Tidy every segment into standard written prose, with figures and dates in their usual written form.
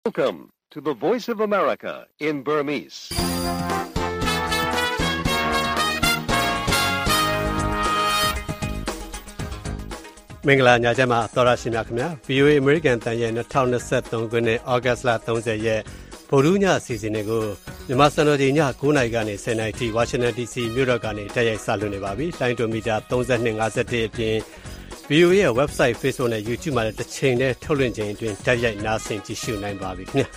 Welcome to the Voice of America in Burmese. ။မင်္ဂလာညချမ်းပါသောရရှိမြခင်ဗျာ VOA American တန်ရဲ့2023ခုနှစ်ဩဂတ်စ်လ30ရက်ဗုဒ္ဓညအစီအစဉ်တွေကိုမြန်မာစံတော်ချိန်ည9:00နာရီကနေ10:00နာရီထိ Washington DC မြို့တော်ကနေတိုက်ရိုက်စလွှင့်နေပါပြီ။လိုင်းဒိုမီတာ3251အပြင် VOA ရဲ့ website Facebook နဲ့ YouTube မှာလည်းတစ်ချိန်တည်းထုတ်လွှင့်ချိန်အတွင်းတိုက်ရိုက်နားဆင်ကြည့်ရှုနိုင်ပါပြီခင်ဗျာ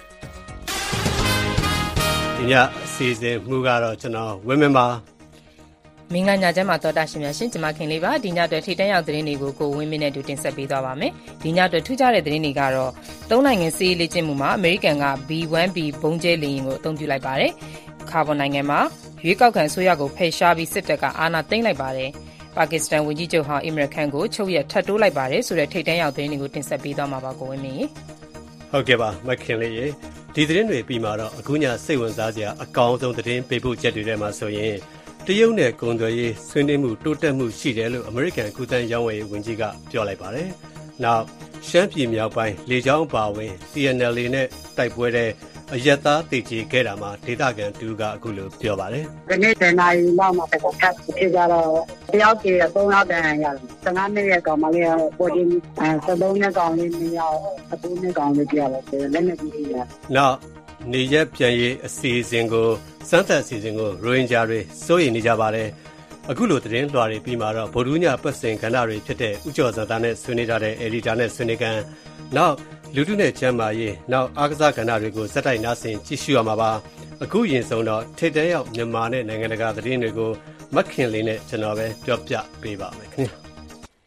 ။ဒီညအစီအစဉ်မှုကတော့ကျွန်တော်ဝင်းမင်းပါမင်္ဂလာညချမ်းပါတော်တာရှင်များရှင်ကျမခင်လေးပါဒီညအတွက်ထိတန်းရောက်သတင်းတွေကိုကိုဝင်းမင်းနဲ့တူတင်ဆက်ပေးသွားပါမယ်ဒီညအတွက်ထူးခြားတဲ့သတင်းတွေကတော့သုံးနိုင်ငံစီးရေးလေ့ကျင့်မှုမှာအမေရိကန်က B-1B ဘုံကျဲလေယာဉ်ကိုအသုံးပြုလိုက်ပါတယ်ကာဗွန်နိုင်ငံမှာရွေးကောက်ခံအစိုးရကိုဖယ်ရှားပြီးစစ်တပ်ကအာဏာသိမ်းလိုက်ပါတယ်ပါကစ္စတန်ဝန်ကြီးချုပ်ဟောင်းအီမရန်ခန်ကိုချုပ်ရက်ထပ်တိုးလိုက်ပါတယ်ဆိုတဲ့ထိတန်းရောက်သတင်းတွေကိုတင်ဆက်ပေးသွားမှာပါကိုဝင်းမင်းဟုတ်ကဲ့ပါမခင်လေးရေဒီသတင်းတွေပြီးမှာတော့အခုညစိတ်ဝင်စားစရာအကောင်းဆုံးသတင်းပေးဖို့ချက်တွေထဲမှာဆိုရင်တရုတ်နဲ့ကုန်သွယ်ရေးဆွေးနွေးမှုတိုးတက်မှုရှိတယ်လို့အမေရိကန်ကုသန်းရောင်းဝယ်ရေးဝန်ကြီးကပြောလိုက်ပါတယ်။နောက်ရှမ်းပြည်မြောက်ပိုင်းလေကြောင်းအပါအဝင် TNLA နဲ့တိုက်ပွဲတဲ့အရက်သားတည်ကြည်ခဲ့တာမှာဒေသခံတူကအခုလိုပြောပါတယ်။ဒီနေ့တနာရီလောက်မှာပေါ့ထပ်ဖြစ်ကြတော့တယောက်ကြီး3ယောက်တန်းရတယ်။15နှစ်ရဲ့ကောင်မလေးကပေါ်တင်73နှစ်ကောင်လေး2ယောက်အခုနှစ်ကောင်လေးပြရတော့လက်နဲ့ကြီးရ။နောက်နေရက်ပြန်ရေးအစီအစဉ်ကိုစမ်းသပ်အစီအစဉ်ကိုရိုဟင်ဂျာတွေစိုးရိမ်နေကြပါတယ်။အခုလိုသတင်းလွှာတွေပြီးမှာတော့ဗုဒ္ဓညပတ်စဉ်ကဏ္ဍတွေဖြစ်တဲ့ဥကျော်စံသားနဲ့ဆွေးနွေးထားတဲ့အယ်ဒီတာနဲ့ဆွေးနွေးကန်နောက်လူထုနဲ့ကျမ်းမာရေးနောက်အားကစားကဏ္ဍတွေကိုစက်တိုက်နားဆင်ကြည့်ရှုရမှာပါ။အခုရင်ဆုံးတော့ထိပ်တန်းရောက်မြန်မာနဲ့နိုင်ငံတကာသတင်းတွေကိုမခင်လေးနဲ့ကျွန်တော်ပဲပြောပြပေးပါမယ်ခင်ဗျာ။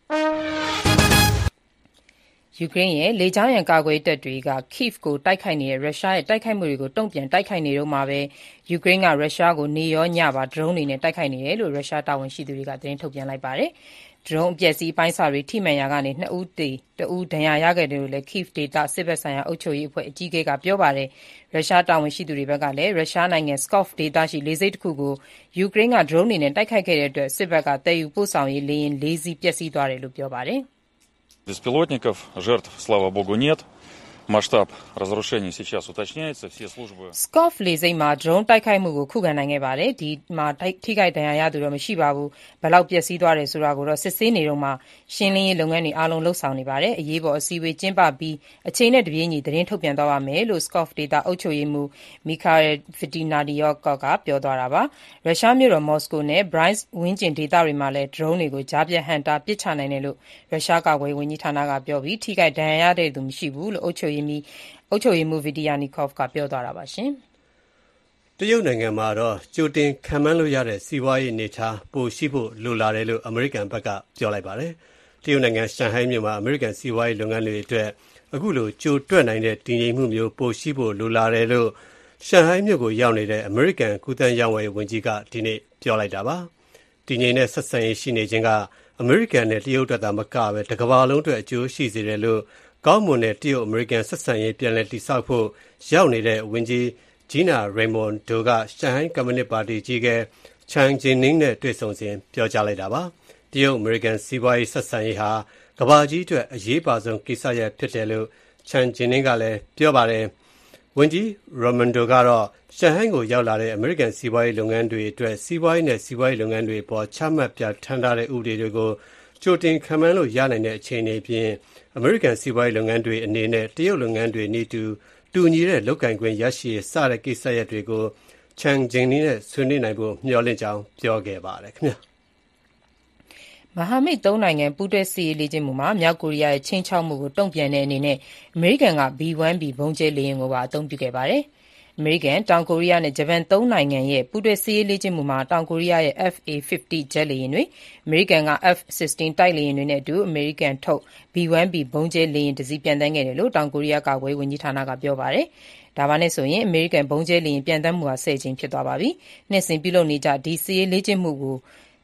ယူကရိန်းရဲ့လေကြောင်းရန်ကာကွယ်တပ်တွေက Kyiv ကိုတိုက်ခိုက်နေတဲ့ရုရှားရဲ့တိုက်ခိုက်မှုတွေကိုတုံ့ပြန်တိုက်ခိုက်နေတော့မှာပဲယူကရိန်းကရုရှားကိုနေရောညပါဒရုန်းတွေနဲ့တိုက်ခိုက်နေတယ်လို့ရုရှားတာဝန်ရှိသူတွေကသတင်းထုတ်ပြန်လိုက်ပါတယ်။ဒရုန်းအပျက်စီးပိုင်းစာတွေထိမှန်ရာကနေ2ဦးသေ1ဦးဒဏ်ရာရခဲ့တယ်လို့လည်း Kyiv ဒေသစစ်ဘက်ဆိုင်ရာအုပ်ချုပ်ရေးအဖွဲ့အကြီးအကဲကပြောပါတယ်။ရုရှားတာဝန်ရှိသူတွေဘက်ကလည်းရုရှားနိုင်ငံ Pskov ဒေသရှိလေဆိပ်တစ်ခုကိုယူကရိန်းကဒရုန်းတွေနဲ့တိုက်ခိုက်ခဲ့တဲ့အတွက်စစ်ဘက်ကတည်ယူပို့ဆောင်ရေးလေယာဉ်4စီးပျက်စီးသွားတယ်လို့ပြောပါတယ်။ Беспилотников, жертв, слава богу, нет. Масштаб разрушений сейчас уточняется. Все службы. Pskov လေဆိပ်မှာ drone တိုက်ခိုက်မှုကိုခုခံနိုင်ခဲ့ပါတယ်။ဒီမှာထိခိုက်ဒဏ်ရာရသူတော့မရှိပါဘူး။ဘယ်လောက်ပျက်စီးသွားတယ်ဆိုတာကိုတော့စစ်ဆေးနေတော့မှရှင်းလင်းရေးလုပ်ငန်းတွေအားလုံးလှုပ်ဆောင်နေပါတယ်။အရေးပေါ်အစည်းအဝေးကျင်းပပြီးအချိန်နဲ့တပြေးညီသတင်းထုတ်ပြန်သွားပါမယ်လို့ Pskov ဒေသအုပ်ချုပ်ရေးမှူး Mikhail Fedinaryuk ကပြောသွားတာပါ။ရုရှားမြို့တော်မော်စကိုနဲ့ Bryansk ဝန်းကျင်ဒေသတွေမှာလည်း drone တွေကိုကြားဖြတ်ဟန့်တားပစ်ချနိုင်တယ်လို့ရုရှားကာကွယ်ရေးဝန်ကြီးဌာနကပြောပြီးထိခိုက်ဒဏ်ရာရတဲ့သူမရှိဘူးလို့အုပ်ချုပ်ရေးမှူး Vidianikov ကပြောသွားတာပါရှင်။တရုတ်နိုင်ငံမှာတော့ကြိုတင်ခံမှန်းလို့ရတဲ့စီးပွားရေးအနေအထားပိုရှိဖို့လိုလာတယ်လို့အမေရိကန်ဘက်ကပြောလိုက်ပါတယ်။တရုတ်နိုင်ငံရှန်ဟိုင်းမြို့မှာအမေရိကန်စီးပွားရေးလုပ်ငန်းတွေအတွက်အခုလိုကြိုတွက်နိုင်တဲ့တည်ငြိမ်မှုမျိုးပိုရှိဖို့လိုလာတယ်လို့ရှန်ဟိုင်းမြို့ကိုရောက်နေတဲ့အမေရိကန်ကုသန်းရောင်းဝယ်ဝန်ကြီးကဒီနေ့ပြောလိုက်တာပါ။တည်ငြိမ်တဲ့ဆက်ဆံရေးရှိနေခြင်းကအမေရိကန်နဲ့တရုတ်တပ်သားမကပဲတစ်ကမ္ဘာလုံးအတွက်အကျိုးရှိစေတယ်လို့ကောင်းမွန်တဲ့တရုတ်အမေရိကန်ဆက်ဆံရေးပြန်လည်တည်ဆောက်ဖို့ရောက်နေတဲ့ဝန်ကြီးဂျီနာရေမွန်ဒိုကရှန်ဟိုင်းကွန်မြူနစ်ပါတီကြီးကချန်ဂျင်နင်းနဲ့တွေ့ဆုံစဉ်ပြောကြားလိုက်တာပါတရုတ်အမေရိကန်စီးပွားရေးဆက်ဆံရေးဟာကမ္ဘာကြီးအတွက်အရေးပါဆုံးကိစ္စရပ်ဖြစ်တယ်လို့ချန်ဂျင်နင်းကလည်းပြောပါတယ်ဝန်ကြီးရေမွန်ဒိုကတော့ရှန်ဟိုင်းကိုရောက်လာတဲ့အမေရိကန်စီးပွားရေးလုပ်ငန်းတွေအတွက်စီးပွားရေးနဲ့စီးပွားရေးလုပ်ငန်းတွေပေါ်ချမှတ်ပြဋ္ဌာန်းထားတဲ့ဥပဒေတွေကိုကြိုတင်ခံမှန်းလို့ရနိုင်တဲ့အခြေအနေဖြင့်အမေရိကန်စီးပွားရေးလုပ်ငန်းတွေအနေနဲ့တရုတ်လုပ်ငန်းတွေနည်းတူညီတဲ့လုပ်ကိုင်ခွင့်ရရှိစတဲ့ကိစ္စရပ်တွေကိုချန်ဂျင်နီနဲ့ဆွေးနွေးနိုင်ဖို့မျှော်လင့်ကြောင်းပြောခဲ့ပါတယ်ခင်ဗျာမဟာမိတ်၃နိုင်ငံပူးတွဲစစ်ရေးလေ့ကျင့်မှုမှာမြောက်ကိုရီးယားရဲ့ချိန်ချောက်မှုကိုတုံ့ပြန်တဲ့အနေနဲ့အမေရိကန်က B-1B ဘုံကျဲလေယာဉ်ကိုပါအသုံးပြုခဲ့ပါတယ်။အမေရိကန်၊တောင်ကိုရီးယားနဲ့ဂျပန်၃နိုင်ငံရဲ့ပူးတွဲစစ်ရေးလေ့ကျင့်မှုမှာတောင်ကိုရီးယားရဲ့ F-A-50 ဂျက်လေယာဉ်တွေအမေရိကန်က F-16 တိုက်လေယာဉ်တွေနဲ့အတူအမေရိကန်ထုတ် B-1B ဘုံကျဲလေယာဉ်တစ်စီးပျံသန်းခဲ့တယ်လို့တောင်ကိုရီးယားကာကွယ်ရေးဝန်ကြီးဌာနကပြောပါတယ်။ဒါပါနဲ့ဆိုရင်အမေရိကန်ဘုံကျဲလေယာဉ်ပျံသန်းမှုဟာ10ကြိမ်ဖြစ်သွားပါပြီ။နှစ်စဉ်ပြုလုပ်နေကြဒီစစ်ရေးလေ့ကျင့်မှုကို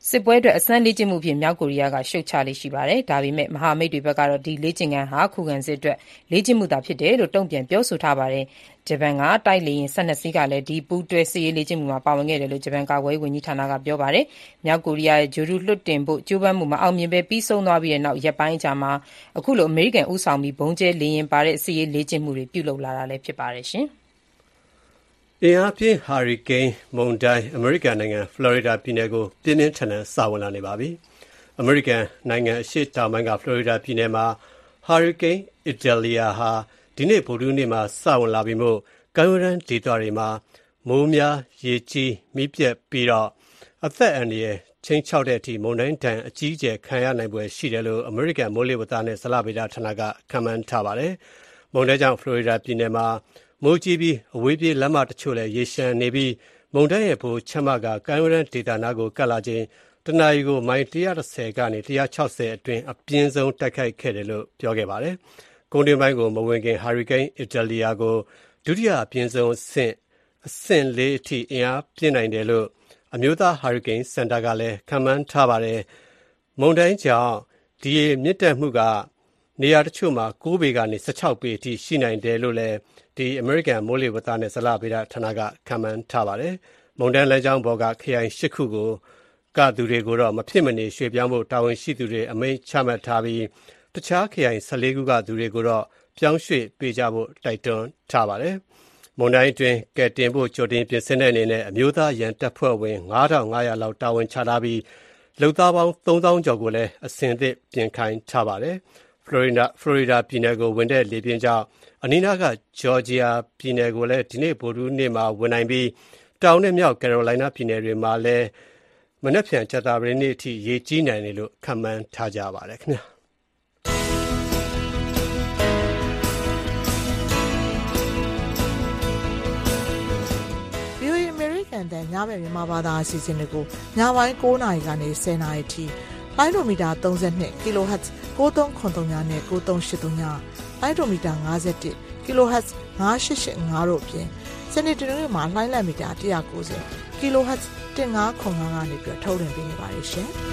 စစ်ပွဲအတွက်အစမ်းလေ့ကျင့်မှုဖြင့်မြောက်ကိုရီးယားကရှုတ်ချလေ့ရှိပါတယ်။ဒါပေမဲ့မဟာမိတ်တွေဘက်ကတော့ဒီလေ့ကျင့်ခန်းဟာခုခံစစ်အတွက်လေ့ကျင့်မှုသာဖြစ်တယ်လို့တုံ့ပြန်ပြောဆိုထားပါတယ်။ဂျပန်ကတိုက်လေယာဉ်12စီးကလည်းဒီပူးတွဲစစ်ရေးလေ့ကျင့်မှုမှာပါဝင်ခဲ့တယ်လို့ဂျပန်ကာကွယ်ရေးဝန်ကြီးဌာနကပြောပါတယ်။မြောက်ကိုရီးယားရဲ့ဂြိုဟ်တုလွှတ်တင်ဖို့ကြိုးပမ်းမှုမအောင်မြင်ပဲပြီးဆုံးသွားပြီးတဲ့နောက်ရက်ပိုင်းကြာမှာအခုလိုအမေရိကန်ဦးဆောင်ပြီးဘုံကျဲလေယာဉ်ပါတဲ့စစ်ရေးလေ့ကျင့်မှုတွေပြုလုပ်လာတာလည်းဖြစ်ပါတယ်ရှင်။အင်အားပြင်းဟာရီကိန်းမုန်တိုင်းအမေရိကန်နိုင်ငံဖလော်ရီဒါပြည်နယ်ကိုပြင်းပြင်းထန်ထန်စဝင်လာနေပါပြီ။အမေရိကန်နိုင်ငံအရှေ့တောင်ပိုင်းကဖလော်ရီဒါပြည်နယ်မှာဟာရီကိန်းအီဒလီယာဟာဒီနေ့ဗုဒ္ဓဟူးနေ့မှာစဝင်လာပြီးမို့ကမ်းရိုးတန်းဒေသတွေမှာမိုးများရေကြီးမီးပြတ်ပြီးတော့အသက်အန္တရာယ်ချိန်ချောက်တဲ့အထိမုန်တိုင်းတန်အကြီးအကျယ်ခံရနိုင်ပွဲရှိတယ်လို့အမေရိကန်မိုးလေဝသနဲ့ဇလဗေဒဌာနကခန့်မှန်းထားပါတယ်။မုန်တိုင်းကြောင့်ဖလော်ရီဒါပြည်နယ်မှာမိုးကြီးပြီးအဝေးပြေးလမ်းမတချို့လည်းရေရှမ်းနေပြီးမုန်တိုင်းရဲ့ဗိုလ်ချမ်းမကကမ်းရိုးတန်းဒေသနာကိုကပ်လာခြင်းတနအီကိုမိုင်130ကနေ160အတွင်းအပြင်းဆုံးတိုက်ခိုက်ခဲ့တယ်လို့ပြောခဲ့ပါတယ်။ကုန်းတွင်းပိုင်းကိုမဝင်ခင်ဟာရီကိန်းအီတလီယာကိုဒုတိယအပြင်းဆုံးအဆင့်၄အထိအင်အားပြင်းနိုင်တယ်လို့အမျိုးသားဟာရီကိန်းစင်တာကလည်းခန့်မှန်းထားပါတယ်။မုန်တိုင်းကြောင့်ဒီမြင့်တက်မှုကနေရာတချို့မှာ9ပေကနေ16ပေအထိရှိနိုင်တယ်လို့လည်းဒီအမေရိကန်မိုးလေဝသနဲ့ဇလဗေဒဌာနကခန့်မှန်းထားပါတယ်။မုန်တိုင်းလမ်းကြောင်းပေါ်ကခရိုင်8ခုကိုသူတွေကိုတော့မဖြစ်မနေရွှေ့ပြောင်းဖို့တာဝန်ရှိသူတွေအမိန့်ချမှတ်ထားပြီးတခြားခရိုင်14ခုကသူတွေကိုတော့ပြောင်းရွှေ့ပေးကြဖို့တိုက်တွန်းထားပါတယ်။မုန်တိုင်းအတွင်းကယ်တင်ဖို့ကြိုတင်ပြင်ဆင်တဲ့အနေနဲ့အမျိုးသားရန်တပ်ဖွဲ့ဝင်9500လောက်တာဝန်ချထားပြီးလုပ်သားပေါင်း3000ကျော်ကိုလည်းအစဉ်အသင့်ပြင်ခိုင်းထားပါတယ်။ဖလော်ရီဒါပြည်နယ်ကိုဝင်တဲ့လေပြင်းကြောင့်အနီးနားကဂျော်ဂျီယာပြည်နယ်ကိုလည်းဒီနေ့ဗုဒ္ဓဟူးနေ့မှာဝင်နိုင်ပြီးတောင်နဲ့မြောက်ကယ်ရိုလိုင်းနားပြည်နယ်တွေမှာလည်းမနက်ဖြန်ကြာသပတေးနေ့အထိရေကြီးနိုင်တယ်လို့ခန့်မှန်းထားကြပါတယ်ခင်ဗျာ။ VOA American တဲ့ညဘက်မြန်မာဘာသာအစီအစဉ်တွေကိုညပိုင်း9:00နာရီကနေ10:00နာရီထိလိုင်းဒိုမီတာ32 kHz 9393နဲ့9383လိုင်းဒိုမီတာ51 kHz 9885တို့အပြင်စနေတနင်္ဂနွေမှာလိုင်းလံမီတာ190 kHz 1505ကနေပြီးထုတ်လွှင့်ပေးနေပါတယ်ရှင်။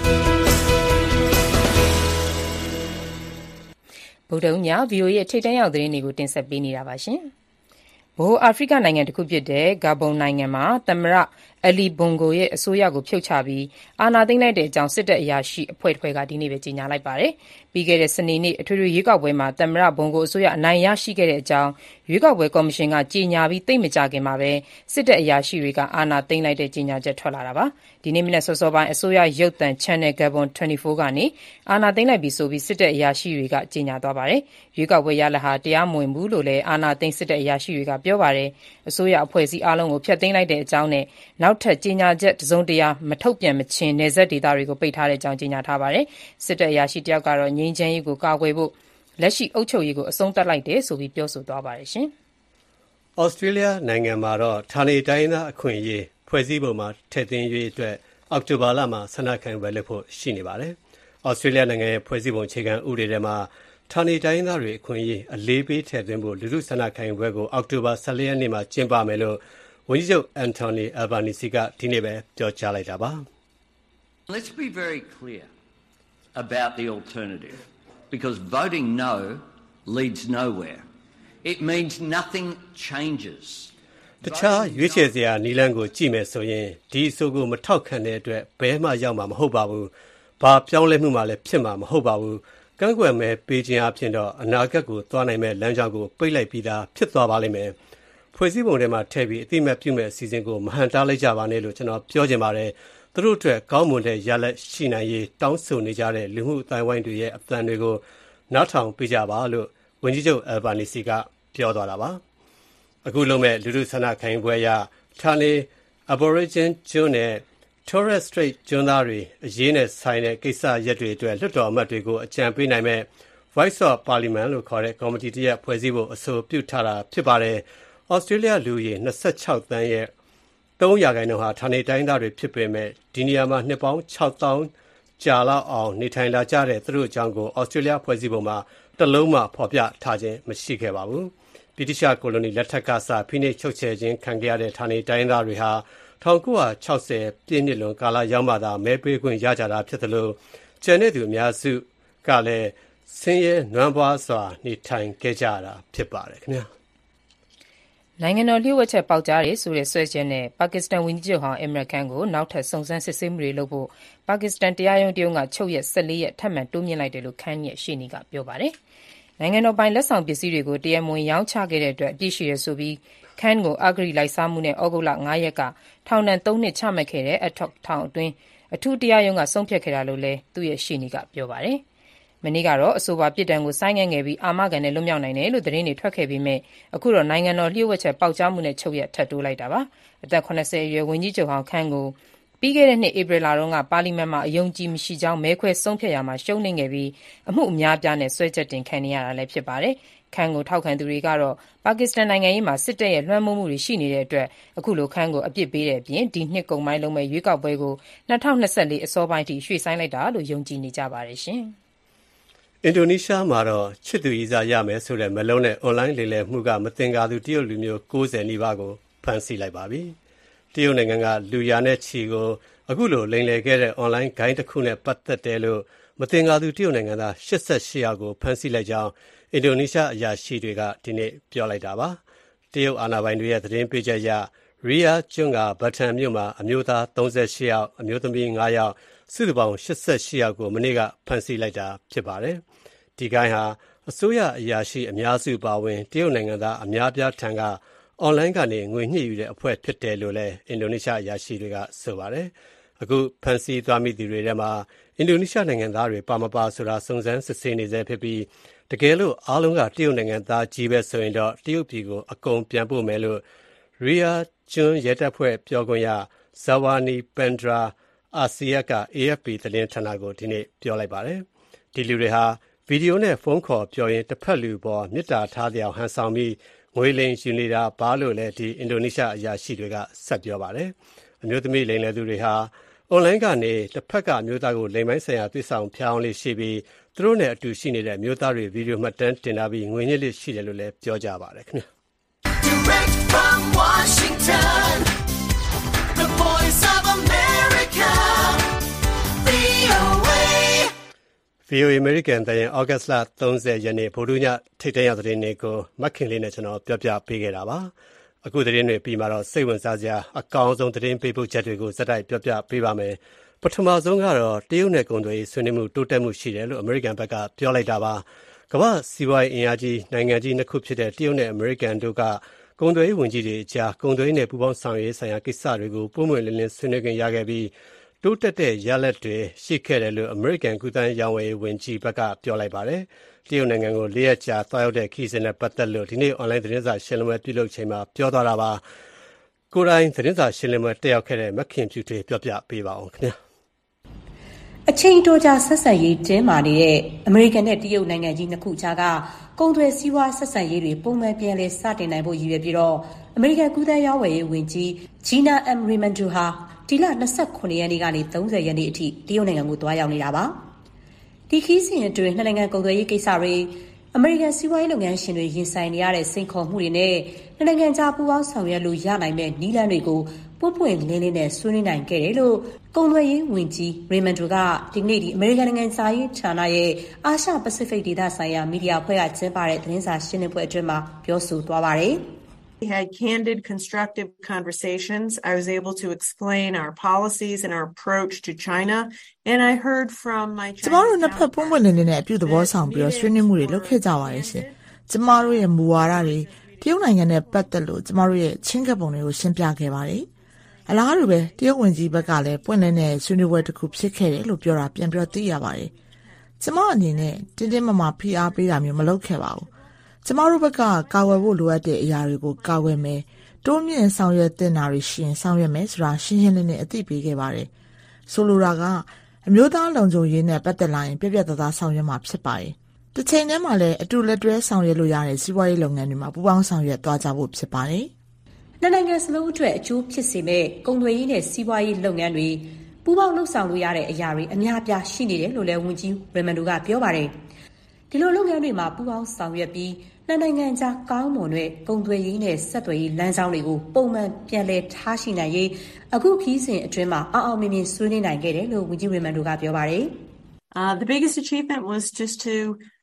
ဗုဒ္ဓည VOA ရဲ့ထိပ်တန်းရောက်သတင်းတွေကိုတင်ဆက်ပေးနေတာပါရှင်။ဗဟိုအာဖရိကနိုင်ငံတစ်ခုဖြစ်တဲ့ဂါဘုံနိုင်ငံမှာသမ္မတအလီဘွန်ဂိုရဲ့အစိုးရကိုဖြုတ်ချပြီးအာဏာသိမ်းလိုက်တဲ့အကြောင်းစစ်တပ်အရာရှိအဖွဲ့ကဒီနေ့ပဲကြေညာလိုက်ပါတယ်။ပြီးခဲ့တဲ့စနေနေ့အထွေထွေရွေးကောက်ပွဲမှာသမ္မတဘွန်ဂိုအစိုးရအနိုင်ရရှိခဲ့တဲ့အကြောင်းရွေးကောက်ပွဲကော်မရှင်ကကြေညာပြီးသိပ်မကြာခင်မှာပဲစစ်တပ်အရာရှိတွေကအာဏာသိမ်းလိုက်တဲ့ကြေညာချက်ထွက်လာတာပါ။ဒီနေ့မနက်စောစောပိုင်းအစိုးရရုပ်သံ Channel Gabon 24ကနေအာဏာသိမ်းလိုက်ပြီဆိုပြီးစစ်တပ်အရာရှိတွေကကြေညာသွားပါတယ်။ရွေးကောက်ပွဲရလဒ်ဟာတရားမဝင်ဘူးလို့လည်းအာဏာသိမ်းစစ်တပ်အရာရှိတွေကပြောပါတယ်။အစိုးရအဖွဲ့အစည်းအားလုံးကိုဖျက်သိမ်းလိုက်တဲ့အကြောင်းနဲ့နောက်ထပ်ကြေညာချက်တစုံတရာမထုတ်ပြန်မချင်းနယ်စပ်ဒေသတွေကိုပိတ်ထားတဲ့အကြောင်းကြေညာထားပါတယ်။စစ်တပ်အရာရှိတယောက်ကတော့ငြိမ်းချမ်းရေးကိုကာကွယ်ဖို့လက်ရှိအုပ်ချုပ်ရေးကိုအဆုံးသတ်လိုက်တယ်ဆိုပြီးပြောဆိုသွားပါတယ်ရှင်။ဩစတြေးလျနိုင်ငံမှာတော့ဌာနေတိုင်းသားအခွင့်အရေးဖွဲ့စည်းပုံမှာထည့်သွင်းရေးအတွက်အောက်တိုဘာလမှာဆန္ဒခံပွဲလုပ်ဖို့ရှိနေပါတယ်။ဩစတြေးလျနိုင်ငံရဲ့ဖွဲ့စည်းပုံအခြေခံဥပဒေထဲမှာဌာနေတိုင်းသားတွေအခွင့်အရေးအလေးပေးထည့်သွင်းဖို့လူထုဆန္ဒခံပွဲကိုအောက်တိုဘာ14ရက်နေ့မှာကျင်းပမယ်လို့ဝန်ကြီးချုပ်အန်တိုနီအယ်ဘာနီစီကဒီနေ့ပဲပြောကြားလိုက်တာပါ။ Let's be very clear about the alternative because voting no leads nowhere. It means nothing changes. တခြားရွေးချယ်စရာနည်းလမ်းကိုကြည့်မယ်ဆိုရင်ဒီအဆိုကိုမထောက်ခံတဲ့အတွက်ဘယ်မှရောက်မှာမဟုတ်ပါဘူး။ဘာပြောင်းလဲမှုမှလည်းဖြစ်မှာမဟုတ်ပါဘူး။ကန့်ကွက်မဲ့ပေးခြင်းအဖြစ်တော့အနာဂတ်ကိုသွားနိုင်မဲ့လမ်းကြောင်းကိုပိတ်လိုက်ပြီးသားဖြစ်သွားပါလိမ့်မယ်။ဖွဲ့စည်းပုံထဲမှာထည့်ပြီးအတိအမှတ်ပြုမဲ့အစီအစဉ်ကိုမဟန်တားလိုက်ကြပါနဲ့လို့ကျွန်တော်ပြောချင်ပါတယ်။သူတို့အတွက်ကောင်းမွန်တဲ့ရလဒ်ရှိနိုင်ရေးတောင်းဆိုနေကြတဲ့လူမှုအသိုင်းအဝိုင်းတွေရဲ့အသံတွေကိုနားထောင်ပေးကြပါလို့ဝန်ကြီးချုပ်အယ်ဘာနီစီကပြောသွားတာပါ။အခုလုံးမဲ့လူထုဆန္ဒခံယူပွဲရဌာနေ Aborigine ကျွန်းနဲ့ Torres Strait ကျွန်းသားတွေအရေးနဲ့ဆိုင်တဲ့ကိစ္စရပ်တွေအတွက်လွှတ်တော်အမတ်တွေကိုအကြံပေးနိုင်မဲ့ Voice of Parliament လို့ခေါ်တဲ့ကော်မတီတရက်ဖွဲ့စည်းဖို့အဆိုပြုထားတာဖြစ်ပါတယ်။ Australia လူဦးရေ26သန်းရဲ့3%ဟာဌာနေတိုင်းသားတွေဖြစ်ပေမဲ့ဒီနေရာမှာနှစ်ပေါင်း6000ကြာလောက်အောင်နေထိုင်လာကြတဲ့သူတို့အကြောင်းကို Australia ဖွဲ့စည်းပုံမှာတလုံးမှဖော်ပြထားခြင်းမရှိခဲ့ပါဘူး။ဗြိတိရှ်ကိုလိုနီလက်ထက်ကစဖိနှိပ်ချုပ်ချယ်ခြင်းခံခဲ့ရတဲ့ဌာနေတိုင်းသားတွေဟာ 1960 ပြည့်နှစ်လွန်ကာလရောက်မှသာမဲပေးခွင့်ရကြတာဖြစ်သလိုကျန်တဲ့သူအများစုကလည်းဆင်းရဲနွမ်းပါးစွာနေထိုင်ခဲ့ကြရတာဖြစ်ပါတယ်ခင်ဗျာနိုင်ငံတော်လျှို့ဝှက်ချက်ပေါက်ကြားတယ်ဆိုတဲ့စွဲချက်နဲ့ပါကစ္စတန်ဝန်ကြီးချုပ်ဟောင်းအီမရန်ခန်ကိုနောက်ထပ်စုံစမ်းစစ်ဆေးမှုတွေလုပ်ဖို့ပါကစ္စတန်တရားရုံးတရုံးကချုပ်ရက်14ရက်ထပ်မံတိုးမြှင့်လိုက်တယ်လို့ခန်ရဲ့ရှေ့နေကပြောပါတယ်။နိုင်ငံတော်ပိုင်လက်ဆောင်ပစ္စည်းတွေကိုတရားမဝင်ရောင်းချခဲ့တဲ့အတွက်အပြစ်ရှိတယ်ဆိုပြီးခန်ကိုအဂရိလိုက်စားမှုနဲ့ဩဂုတ်လ9ရက်ကထောင်ဒဏ်3နှစ်ချမှတ်ခဲ့တဲ့အထောက်ထောင်အတွင်းအထူးတရားရုံးကဆုံးဖြတ်ခဲ့တာလို့လည်းသူ့ရဲ့ရှေ့နေကပြောပါတယ်။မနေ့ကတော့အဆိုပါပြစ်ဒဏ်ကိုဆိုင်းငံ့ခဲ့ပြီးအာမခံနဲ့လွတ်မြောက်နိုင်တယ်လို့သတင်းတွေထွက်ခဲ့ပေမဲ့အခုတော့နိုင်ငံတော်လျှို့ဝှက်ချက်ပေါက်ကြားမှုနဲ့ချုပ်ရက်ထပ်တိုးလိုက်တာပါအသက်80အရွယ်ဝန်ကြီးချုပ်ဟောင်းခန့်ကိုပြီးခဲ့တဲ့နှစ်ဧပြီလတုန်းကပါလီမန်မှာအယုံကြည်မရှိကြောင်းမဲခွဲဆုံးဖြတ်ရမှာရှုံးနိမ့်ခဲ့ပြီးအမှုအများပြားနဲ့စွဲချက်တင်ခံနေရတာလည်းဖြစ်ပါတယ်ခန့်ကိုထောက်ခံသူတွေကတော့ပါကစ္စတန်နိုင်ငံရေးမှာစစ်တပ်ရဲ့လွှမ်းမိုးမှုတွေရှိနေတဲ့အတွက်အခုလိုခန့်ကိုအပြစ်ပေးတဲ့အပြင်ဒီနှစ်ကုန်ပိုင်းလုံးမဲ့ရွေးကောက်ပွဲကို2024အစောပိုင်းထိရွှေ့ဆိုင်းလိုက်တာလို့ယုံကြည်နေကြပါတယ်ရှင်အင်ဒိုနီးရှားမှာတော့ချစ်သူအီဇာရမယ်ဆိုတဲ့မလုံးနဲ့အွန်လိုင်းလိမ်လည်မှုကမတင်ကားသူတရုတ်လူမျိုး90နီးပါးကိုဖမ်းဆီးလိုက်ပါပြီ။တရုတ်နိုင်ငံကလူရာနဲ့ချီကိုအခုလိုလိမ်လည်ခဲ့တဲ့အွန်လိုင်းဂိုင်းတစ်ခုနဲ့ပတ်သက်တယ်လို့မတင်ကားသူတရုတ်နိုင်ငံသား88ယောက်ကိုဖမ်းဆီးလိုက်ကြောင်းအင်ဒိုနီးရှားအရာရှိတွေကဒီနေ့ပြောလိုက်တာပါ။တရုတ်အာဏာပိုင်တွေရဲ့သတင်းပေးချက်အရရီယာကျွန်းကဘတ်တန်မြို့မှာအမျိုးသား38ယောက်အမျိုးသမီး9ယောက်စုစုပေါင်း88ယောက်ကိုမနေ့ကဖမ်းဆီးလိုက်တာဖြစ်ပါတယ်။ဒီကိုင်းဟာအစိုးရအရာရှိအများစုပါဝင်တရုတ်နိုင်ငံသားအများပြားထံကအွန်လိုင်းကနေငွေညှစ်ယူတဲ့အဖွဲ့ဖြစ်တယ်လို့လည်းအင်ဒိုနီးရှားအရာရှိတွေကဆိုပါတယ်။အခုဖမ်းဆီးသွားမိသူတွေထဲမှာအင်ဒိုနီးရှားနိုင်ငံသားတွေပါမပါဆိုတာစုံစမ်းစစ်ဆေးနေဆဲဖြစ်ပြီးတကယ်လို့အားလုံးကတရုတ်နိုင်ငံသားကြီးပဲဆိုရင်တော့တရုတ်ပြည်ကိုအကုန်ပြန်ပို့မယ်လို့ရီယာကျွန်းရဲတပ်ဖွဲ့ပြောခွင့်ရဇာဝါနီပန်ဒရာအာဆီယက်က AFP သတင်းဌာနကိုဒီနေ့ပြောလိုက်ပါတယ်။ဒီလူတွေဟာဗီဒီယိုနဲ့ဖုန်းခေါ်ပြောရင်တစ်ဖက်လူပေါ်မေတ္တာထားတဲ့အောင်ဟန်ဆောင်ပြီးငွေလိမ်ယူနေတာဘာလို့လဲဒီအင်ဒိုနီးရှားအရာရှိတွေကဆက်ပြောပါတယ်။အမျိုးသမီးလိမ်လည်သူတွေဟာအွန်လိုင်းကနေတစ်ဖက်ကအမျိုးသားကိုလိမ်ပိုင်းဆိုင်ရာသွေးဆောင်ဖျားအောင်လေးရှိပြီးသူတို့နဲ့အတူရှိနေတဲ့အမျိုးသားတွေဗီဒီယိုမှတ်တမ်းတင်ထားပြီးငွေညှစ်လေးရှိတယ်လို့လည်းပြောကြပါတယ်ခင်ဗျာ။ Direct from Washington, the voice of America, VOA American တရင်ဩဂတ်စ်လ30ရက်နေ့ဗုဒ္ဓညထိပ်တန်းရောက်သတင်းတွေကိုမခင်လေးနဲ့ကျွန်တော်ပြောပြပေးခဲ့တာပါ။အခုသတင်းတွေပြီးမှတော့စိတ်ဝင်စားစရာအကောင်းဆုံးသတင်းပေးပို့ချက်တွေကိုစက်တိုက်ပြောပြပေးပါမယ်။ပထမဆုံးကတော့တရုတ်နဲ့ကုန်သွယ်ရေးဆွေးနွေးမှုတိုးတက်မှုရှိတယ်လို့အမေရိကန်ဘက်ကပြောလိုက်တာပါ။ကမ္ဘာ့စီးပွားရေးအင်အားကြီးနိုင်ငံကြီးနှစ်ခုဖြစ်တဲ့တရုတ်နဲ့အမေရိကန်တို့ကကုန်သွယ်ရေးဝန်ကြီးတွေအကြားကုန်သွယ်ရေးနဲ့ပူးပေါင်းဆောင်ရွက်ရေးဆိုင်ရာကိစ္စတွေကိုပုံမှန်လင်းလင်းဆွေးနွေးခွင့်ရခဲ့ပြီးတိုးတက်တဲ့ရလဒ်တွေရှိခဲ့တယ်လို့အမေရိကန်ကုသရေးရောင်းဝယ်ရေးဝန်ကြီးဘက်ကပြောလိုက်ပါတယ်။တရုတ်နိုင်ငံကို၄ရက်ကြာသွားရောက်တဲ့ခရီးစဉ်နဲ့ပတ်သက်လို့ဒီနေ့အွန်လိုင်းသတင်းစာရှင်းလင်းပွဲပြုလုပ်ချိန်မှာပြောသွားတာပါ။ကိုယ်တိုင်သတင်းစာရှင်းလင်းပွဲတက်ရောက်ခဲ့တဲ့မခင်ဖြူထွေးပြောပြပေးပါအောင်ခင်ဗျာ။အချိန်တိုကြာဆက်ဆံရေးတင်းမာနေတဲ့အမေရိကန်နဲ့တရုတ်နိုင်ငံကြီးနှစ်ခုကြားကကုန်သွယ်စီးပွားဆက်ဆံရေးတွေပုံမှန်ပြန်လည်စတင်နိုင်ဖို့ရည်ရွယ်ပြီးတော့အမေရိကန်ကုသရေးရောင်းဝယ်ရေးဝန်ကြီး Gina M. Raimondo ဟာဒီလ29ရက်နေ့ကနေ30ရက်နေ့အထိတရုတ်နိုင်ငံကိုသွားရောက်နေတာပါ။ဒီခီးစဉ်အတွင်းနှစ်နိုင်ငံကုန်သွယ်ရေးကိစ္စတွေအမေရိကန်စီးပွားရေးလုပ်ငန်းရှင်တွေရင်ဆိုင်နေရတဲ့စိန်ခေါ်မှုတွေနဲ့နှစ်နိုင်ငံကြားပူးပေါင်းဆောင်ရွက်လို့ရနိုင်မဲ့နည်းလမ်းတွေကိုပွင့်ပွင့်လင်းလင်းနဲ့ဆွေးနွေးနိုင်ခဲ့တယ်လို့ကုန်သွယ်ရေးဝန်ကြီး Raimondo ကဒီကနေ့အမေရိကန်နိုင်ငံသားရေးဌာနရဲ့အာရှပစိဖိတ်ဒေသဆိုင်ရာမီဒီယာအဖွဲ့ကကျင်းပတဲ့သတင်းစာရှင်းလင်းပွဲအတွင်းမှာပြောဆိုသွားပါတယ်။ We had candid, constructive conversations. I was able to explain our policies and our approach to China, and I heard from my Chinese ကျမတို့နှစ်ဖက်ပုံပွင့်လင်းလင်းနဲ့အပြုသဘောဆောင်ပြီးဆွေးနွေးမှုတွေလုပ်ခဲ့ကြပါတယ်ရှင်။ကျမတို့ရဲ့မူဝါဒတွေတရုတ်နိုင်ငံနဲ့ပတ်သက်လို့ကျမတို့ရဲ့ချင်းကပ်ပုံတွေကိုရှင်းပြခဲ့ပါတယ်။အလားတူပဲတရုတ်ဝန်ကြီးဘက်ကလည်းပွင့်လင်းတဲ့ဆွေးနွေးပွဲတစ်ခုဖြစ်ခဲ့တယ်လို့ပြောတာပြန်ပြောသိရပါတယ်။ကျမအနေနဲ့တင်းတင်းမာမာဖိအားပေးတာမျိုးမလုပ်ခဲ့ပါဘူး။ကျမတို့ဘက်ကကာဝယ်ဖို့လိုအပ်တဲ့အရာတွေကိုကာဝယ်မယ်တိုးမြင့်ဆောင်ရွက်တင်တာတွေရှိရင်ဆောင်ရွက်မယ်ဆိုတာရှင်းရှင်းလင်းလင်းအသိပေးခဲ့ပါတယ်ဆိုလိုတာကအမျိုးသားလုံခြုံရေးနဲ့ပတ်သက်လာရင်ပြပြသားသားဆောင်ရွက်မှာဖြစ်ပါတယ်တစ်ချိန်တည်းမှာလည်းအတူလက်တွဲဆောင်ရွက်လို့ရတဲ့စီးပွားရေးလုပ်ငန်းတွေမှာပူးပေါင်းဆောင်ရွက်သွားကြဖို့ဖြစ်ပါတယ်နှစ်နိုင်ငံစလုံးအတွက်အကျိုးဖြစ်စေမဲ့ကုန်သွယ်ရေးနဲ့စီးပွားရေးလုပ်ငန်းတွေပူးပေါင်းလှုပ်ဆောင်လို့ရတဲ့အရာတွေအများအပြားရှိနေတယ်လို့လည်းဝန်ကြီး Raimondo ကပြောပါတယ်တဒီလိုလုပ်ငန်းတွေမှာပူးပေါင်းဆောင်ရွက်ပြီးနှစ်နိုင်ငံကြားကောင်းမွန်တဲ့ကုန်သွယ်ရေးနဲ့ဆက်သွယ်ရေးလမ်းကြောင်းတွေကိုပုံမှန်ပြန်လည်ထားရှိနိုင်ရေးအခုခီးစဉ်အတွင်းမှာအောင်မြင်မြင်ဆွေးနွေးနိုင်ခဲ့တယ်လို့ဝန်ကြီး Raimondo ကပြောပါတယ် The biggest achievement was just to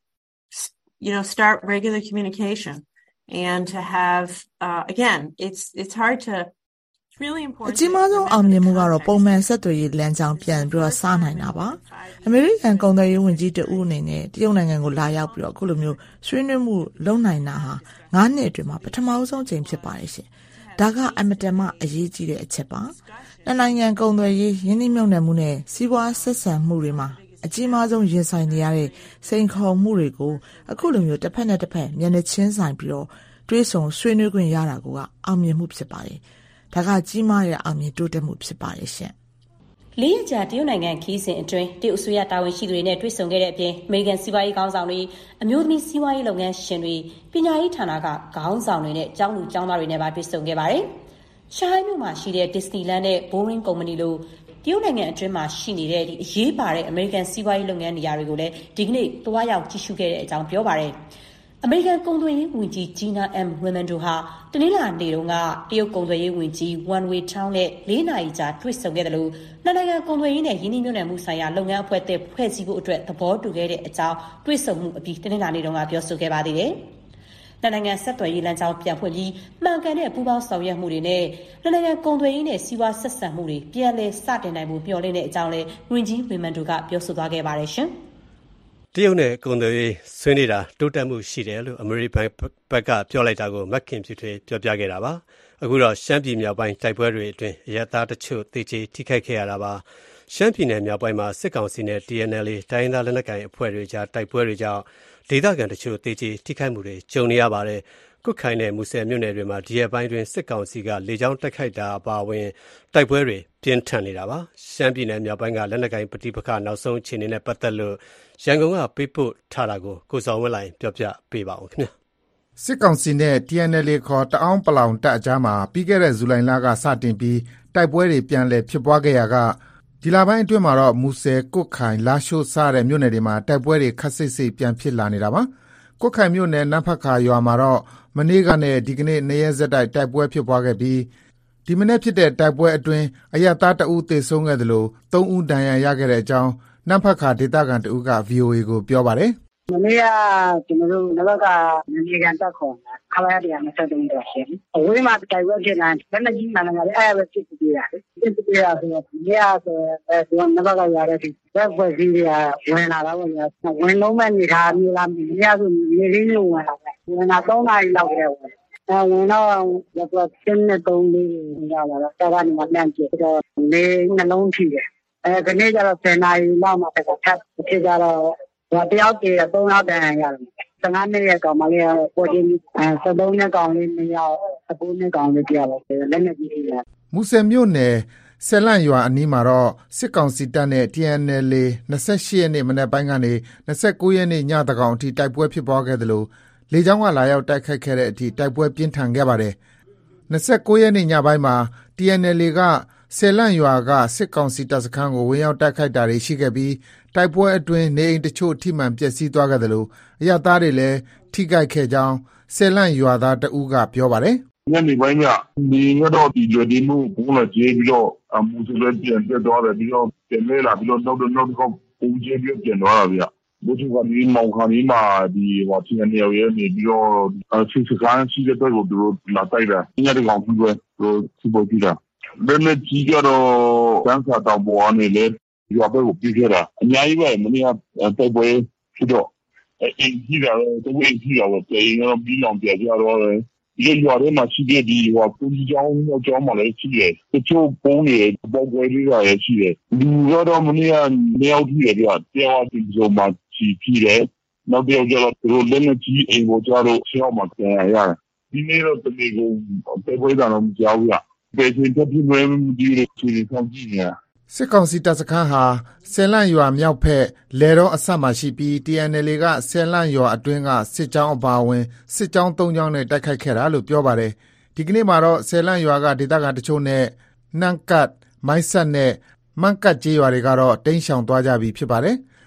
start regular communication and to have again it's hard to really important အကြီးမားဆုံးအောင်မြင်မှုကတော့ပုံမှန်ဆက်သွယ်ရေးလမ်းကြောင်းပြန်ပြီးတော့စနိုင်တာပါအမေရိကန်ကုန်သွယ်ရေးဝန်ကြီးတဦးအနေနဲ့တရုတ်နိုင်ငံကိုလာရောက်ပြီးတော့အခုလိုမျိုးဆွေးနွေးမှုလုပ်နိုင်တာဟာ9နှစ်အတွင်းမှာပထမဆုံးချိန်ဖြစ်ပါတယ်ရှင်ဒါကအမတန်မှအရေးကြီးတဲ့အချက်ပါနှစ်နိုင်ငံကုန်သွယ်ရေးရင်းနှီးမြှုပ်နှံမှုနဲ့စီးပွားဆက်ဆံမှုတွေမှာအကြီးမားဆုံးရင်ဆိုင်နေရတဲ့စိန်ခေါ်မှုတွေကိုအခုလိုမျိုးတစ်ဖက်နဲ့တစ်ဖက်မျက်နှာချင်းဆိုင်ပြီးတော့တွေးဆုံဆွေးနွေးခွင့်ရတာကအောင်မြင်မှုဖြစ်ပါတယ်ဒါကကြီးမားတဲ့အောင်မြင်တိုးတက်မှုဖြစ်ပါတယ်ရှင်၄ ရက်ကြာတရုတ်နိုင်ငံခီးစဉ်အတွင်းတရုတ်အစိုးရတာဝန်ရှိသူတွေနဲ့တွေ့ဆုံခဲ့တဲ့အပြင်အမေရိကန်စီးပွားရေးခေါင်းဆောင်တွေအမျိုးသမီးစီးပွားရေးလုပ်ငန်းရှင်တွေပညာရေးဌာနကခေါင်းဆောင်တွေနဲ့ကျောင်းသူကျောင်းသားတွေနဲ့ပါတွေ့ဆုံခဲ့ပါတယ်။ရှန်ဟိုင်းမြို့မှာရှိတဲ့ Disneyland နဲ့ Boeing ကုမ္ပဏီလိုတရုတ်နိုင်ငံအတွင်းမှာရှိနေတဲ့အရေးပါတဲ့အမေရိကန်စီးပွားရေးလုပ်ငန်းနေရာတွေကိုလည်းဒီကနေ့သွားရောက်ကြည့်ရှုခဲ့တဲ့အကြောင်းပြောပါတယ်။အမေရိကန်ကုန်သွယ်ရေးဝန်ကြီး Gina M. Raimondo ဟာတနင်္လာနေ့တုန်းကတရုတ်ကုန်သွယ်ရေးဝန်ကြီး Wang Weitao နဲ့4 နာရီကြာတွေ့ဆုံခဲ့တယ်လို့နှစ်နိုင်ငံကုန်သွယ်ရေးနဲ့ရင်းနှီးမြှုပ်နှံမှုဆိုင်ရာလုပ်ငန်းအဖွဲ့အသစ်ဖွဲ့စည်းဖို့အတွက်သဘောတူခဲ့တဲ့အကြောင်းတွေ့ဆုံမှုအပြီးတနင်္လာနေ့တုန်းကပြောဆိုခဲ့ပါသေးတယ်။နှစ်နိုင်ငံဆက်သွယ်ရေးလမ်းကြောင်းပြန်ဖွင့်ပြီးမှန်ကန်တဲ့ပူးပေါင်းဆောင်ရွက်မှုတွေနဲ့နှစ်နိုင်ငံကုန်သွယ်ရေးနဲ့စီးပွားဆက်ဆံမှုတွေပြန်လည်စတင်နိုင်ဖို့မျှော်လင့်တဲ့အကြောင်းလည်းဝန်ကြီး Raimondo ကပြောဆိုသွားခဲ့ပါတယ်ရှင်။တရုတ်နဲ့ကုန်သွယ်ရေးဆွေးနွေးတာတိုးတက်မှုရှိတယ်လို့အမေရိကန်ဘက်ကပြောလိုက်တာကိုမက်ခင်ဖြူထွေးပြောပြခဲ့တာပါအခုတော့ရှမ်းပြည်မြောက်ပိုင်းတိုက်ပွဲတွေအတွင်းအရပ်သားတချို့သေကျေထိခိုက်ခဲ့ရတာပါရှမ်းပြည်နယ်မြောက်ပိုင်းမှာစစ်ကောင်စီနဲ့ TNLA တိုင်းရင်းသားလက်နက်ကိုင်အဖွဲ့တွေကြားတိုက်ပွဲတွေကြောင့်ဒေသခံတချို့သေကျေထိခိုက်မှုတွေကြုံနေရပါတယ်ကွတ်ခိုင်နဲ့မူဆယ်မြို့နယ်တွေမှာဒီရက်ပိုင်းတွင်စစ်ကောင်စီကလေကြောင်းတိုက်ခိုက်တာအပါအဝင်တိုက်ပွဲတွေပြင်းထန်နေတာပါရှမ်းပြည်နယ်မြောက်ပိုင်းကလက်နက်ကိုင်ပဋိပက္ခနောက်ဆုံးအခြေအနေနဲ့ပတ်သက်လို့ရန်ကုန်ကပေးပို့ထားတာကိုကိုစောဝင်းလိုင်းပြောပြပေးပါဦးခင်ဗျာစစ်ကောင်စီနဲ့ TNLA ခေါ်တအောင်းပလောင်တပ်အကြားမှာပြီးခဲ့တဲ့ဇူလိုင်လကစတင်ပြီးတိုက်ပွဲတွေပြန်လည်ဖြစ်ပွားခဲ့ရာကဒီလပိုင်းအတွင်းမှာတော့မူဆယ်ကွတ်ခိုင်လာရှိုးစတဲ့မြို့နယ်တွေမှာတိုက်ပွဲတွေခက်စိတ်စိတ်ပြန်ဖြစ်လာနေတာပါကွတ်ခိုင်မြို့နယ်နန်းဖတ်ခါရွာမှာတော့မနေ့ကနဲ့ဒီကနေ့2 ရက်ဆက်တိုက်ပွဲဖြစ်ပွားခဲ့ပြီးဒီမနေ့ဖြစ်တဲ့တိုက်ပွဲအတွင်းအရပ်သားတဦးသေဆုံးခဲ့တယ်လို့3 ဦးဒဏ်ရာရခဲ့တဲ့အကြောင်းနန်းဖတ်ခါဒေသခံတဦးက VOA ကိုပြောပါတယ်မနေ့ကကျွန်တော်တို့နောက်ကမြေကန်တက်ခေါ်တာခလာရတရားနဲ့ဆက်တုံးတော့ရှင်အဝေးမှာတိုက်ပွဲဖြစ်လာလက်နက်ကြီးမှန်တယ်အဲ့ပဲဖြစ်ပြီးရတယ်ဖြစ်ပြီးရဆိုတော့ဒီရဆိုဒီနောက်ကရတဲ့ဒီဘက်ဖွဲ့စည်းရဝင်လာတော့ဝင်လုံးမဲ့နေထားမျိုးလားမြေရဆိုမြေလေးမျိုးဝင်လာတယ်ဝင်လာ3 နာရီလောက်တည်းဝင်ဝင်တော့တော့ဆင်းနေ3 လေးရလာတော့တော်ကနေမှပြန်ကြည့်တော့နေနှလုံးထိတယ်ဒီနေ့ကျတော့10 နာရီလောက်မှတက်ဖြစ်ကြတော့တယောက်တည်း3 ယောက်တန်းရတယ်15 နှစ်ရဲ့ကောင်မလေးပေါ်ချင်း73 နှစ်ကောင်လေး2 ယောက်9 နှစ်ကောင်လေးတယောက်လက်နဲ့ကြီးတယ်မူဆယ်မြို့နယ်ဆယ်လန့်ရွာအနီးမှာတော့စစ်ကောင်စီတပ်နဲ့ TNLA 28 ရက်နေ့မနက်ပိုင်းကနေ29 ရက်နေ့ညသကောင်အထိတိုက်ပွဲဖြစ်ပွားခဲ့တယ်လို့လေကြောင်းကလာရောက်တိုက်ခိုက်ခဲ့တဲ့အထိတိုက်ပွဲပြင်းထန်ခဲ့ပါတယ်29 ရက်နေ့ညပိုင်းမှာ TNLA ကဆယ်လန့်ရွာကစစ်ကောင်စီတပ်စခန်းကိုဝင်ရောက်တိုက်ခိုက်တာတွေရှိခဲ့ပြီးတိုက်ပွဲအတွင်းနေအိမ်တချို့ထိမှန်ပျက်စီးသွားခဲ့တယ်လို့အရပ်သားတွေလည်းထိခိုက်ခဲ့ကြောင်းဆယ်လန့်ရွာသားတဦးကပြောပါတယ်ညနေပိုင်းကဒီတော့ဒီလွယ်ဒီမှုဘုံလာကျေးပြီးတော့မူစလဲပြန်ပြတ်သွားတယ်ပြီးတော့ပြန်လဲလာပြီးတော့နောက်တော့ပုံကျေးပြီးပြန်သွားတာဗျဘုသူကဒီမောင်ခါနီမှာဒီဟောချင်းနေရရဲ့နေပြီးတော့စစ်စခန်းရှိတဲ့ဘက်ကိုသူတို့လာတိုက်တာညတဲ့ကောင်ပြီးတော့သူတို့ကြည့်တာလက်နဲ့ကြီးကြတော့စမ်းစာတောင်ပေါ်ကနေလေရွာဘက်ကိုပြေးခဲ့တာအများကြီးပဲမနေ့ကတိုက်ပွဲဖြစ်တော့အင်းကြီးတာတော့အင်းကြီးတာတော့ပြေးတော့ပြီးလောင်ပြကြတော့ဒီရွာထဲမှာရှိတဲ့ဒီဟိုပုံကြီးကြောင်းမှလည်းရှိတယ်တချို့ပုံတွေပေါက်ပွဲလေးတွေလည်းရှိတယ်လူကတော့မနေ့က2 ယောက်ထိတယ်ဗျတရားဝင်ဒီလိုမှရှိတယ်နောက်တစ်ယောက်ကျတော့သူတို့လက်နဲ့ကြီးအိမ်ကိုကြတော့ဆရာမပြန်ရတယ်ဒီနေ့တော့တမီကိုတိုက်ပွဲတာတော့မကြောက်ဘူးပဲချင်းတက်ပြီးမှဒီလိုချီဆောင်ကြည့်နေစစ်ကောင်စီတပ်စခန်းဟာဆယ်လန့်ရွာမြောက်ဖက်လယ်တော်အဆက်မှာရှိပြီး TNLA ကဆယ်လန့်ရွာအတွင်းကစစ်ကြောင်းအပါအဝင်စစ်ကြောင်း3 ကြောင်းနဲ့တိုက်ခိုက်ခဲ့တာလို့ပြောပါတယ်ဒီကနေ့မှာတော့ဆယ်လန့်ရွာကဒေသခံတချို့နဲ့နှန့်ကတ်မိုင်းဆက်နဲ့မန့်ကတ်ကျေးရွာတွေကတော့တိမ်းရှောင်သွားကြပြီဖြစ်ပါတယ်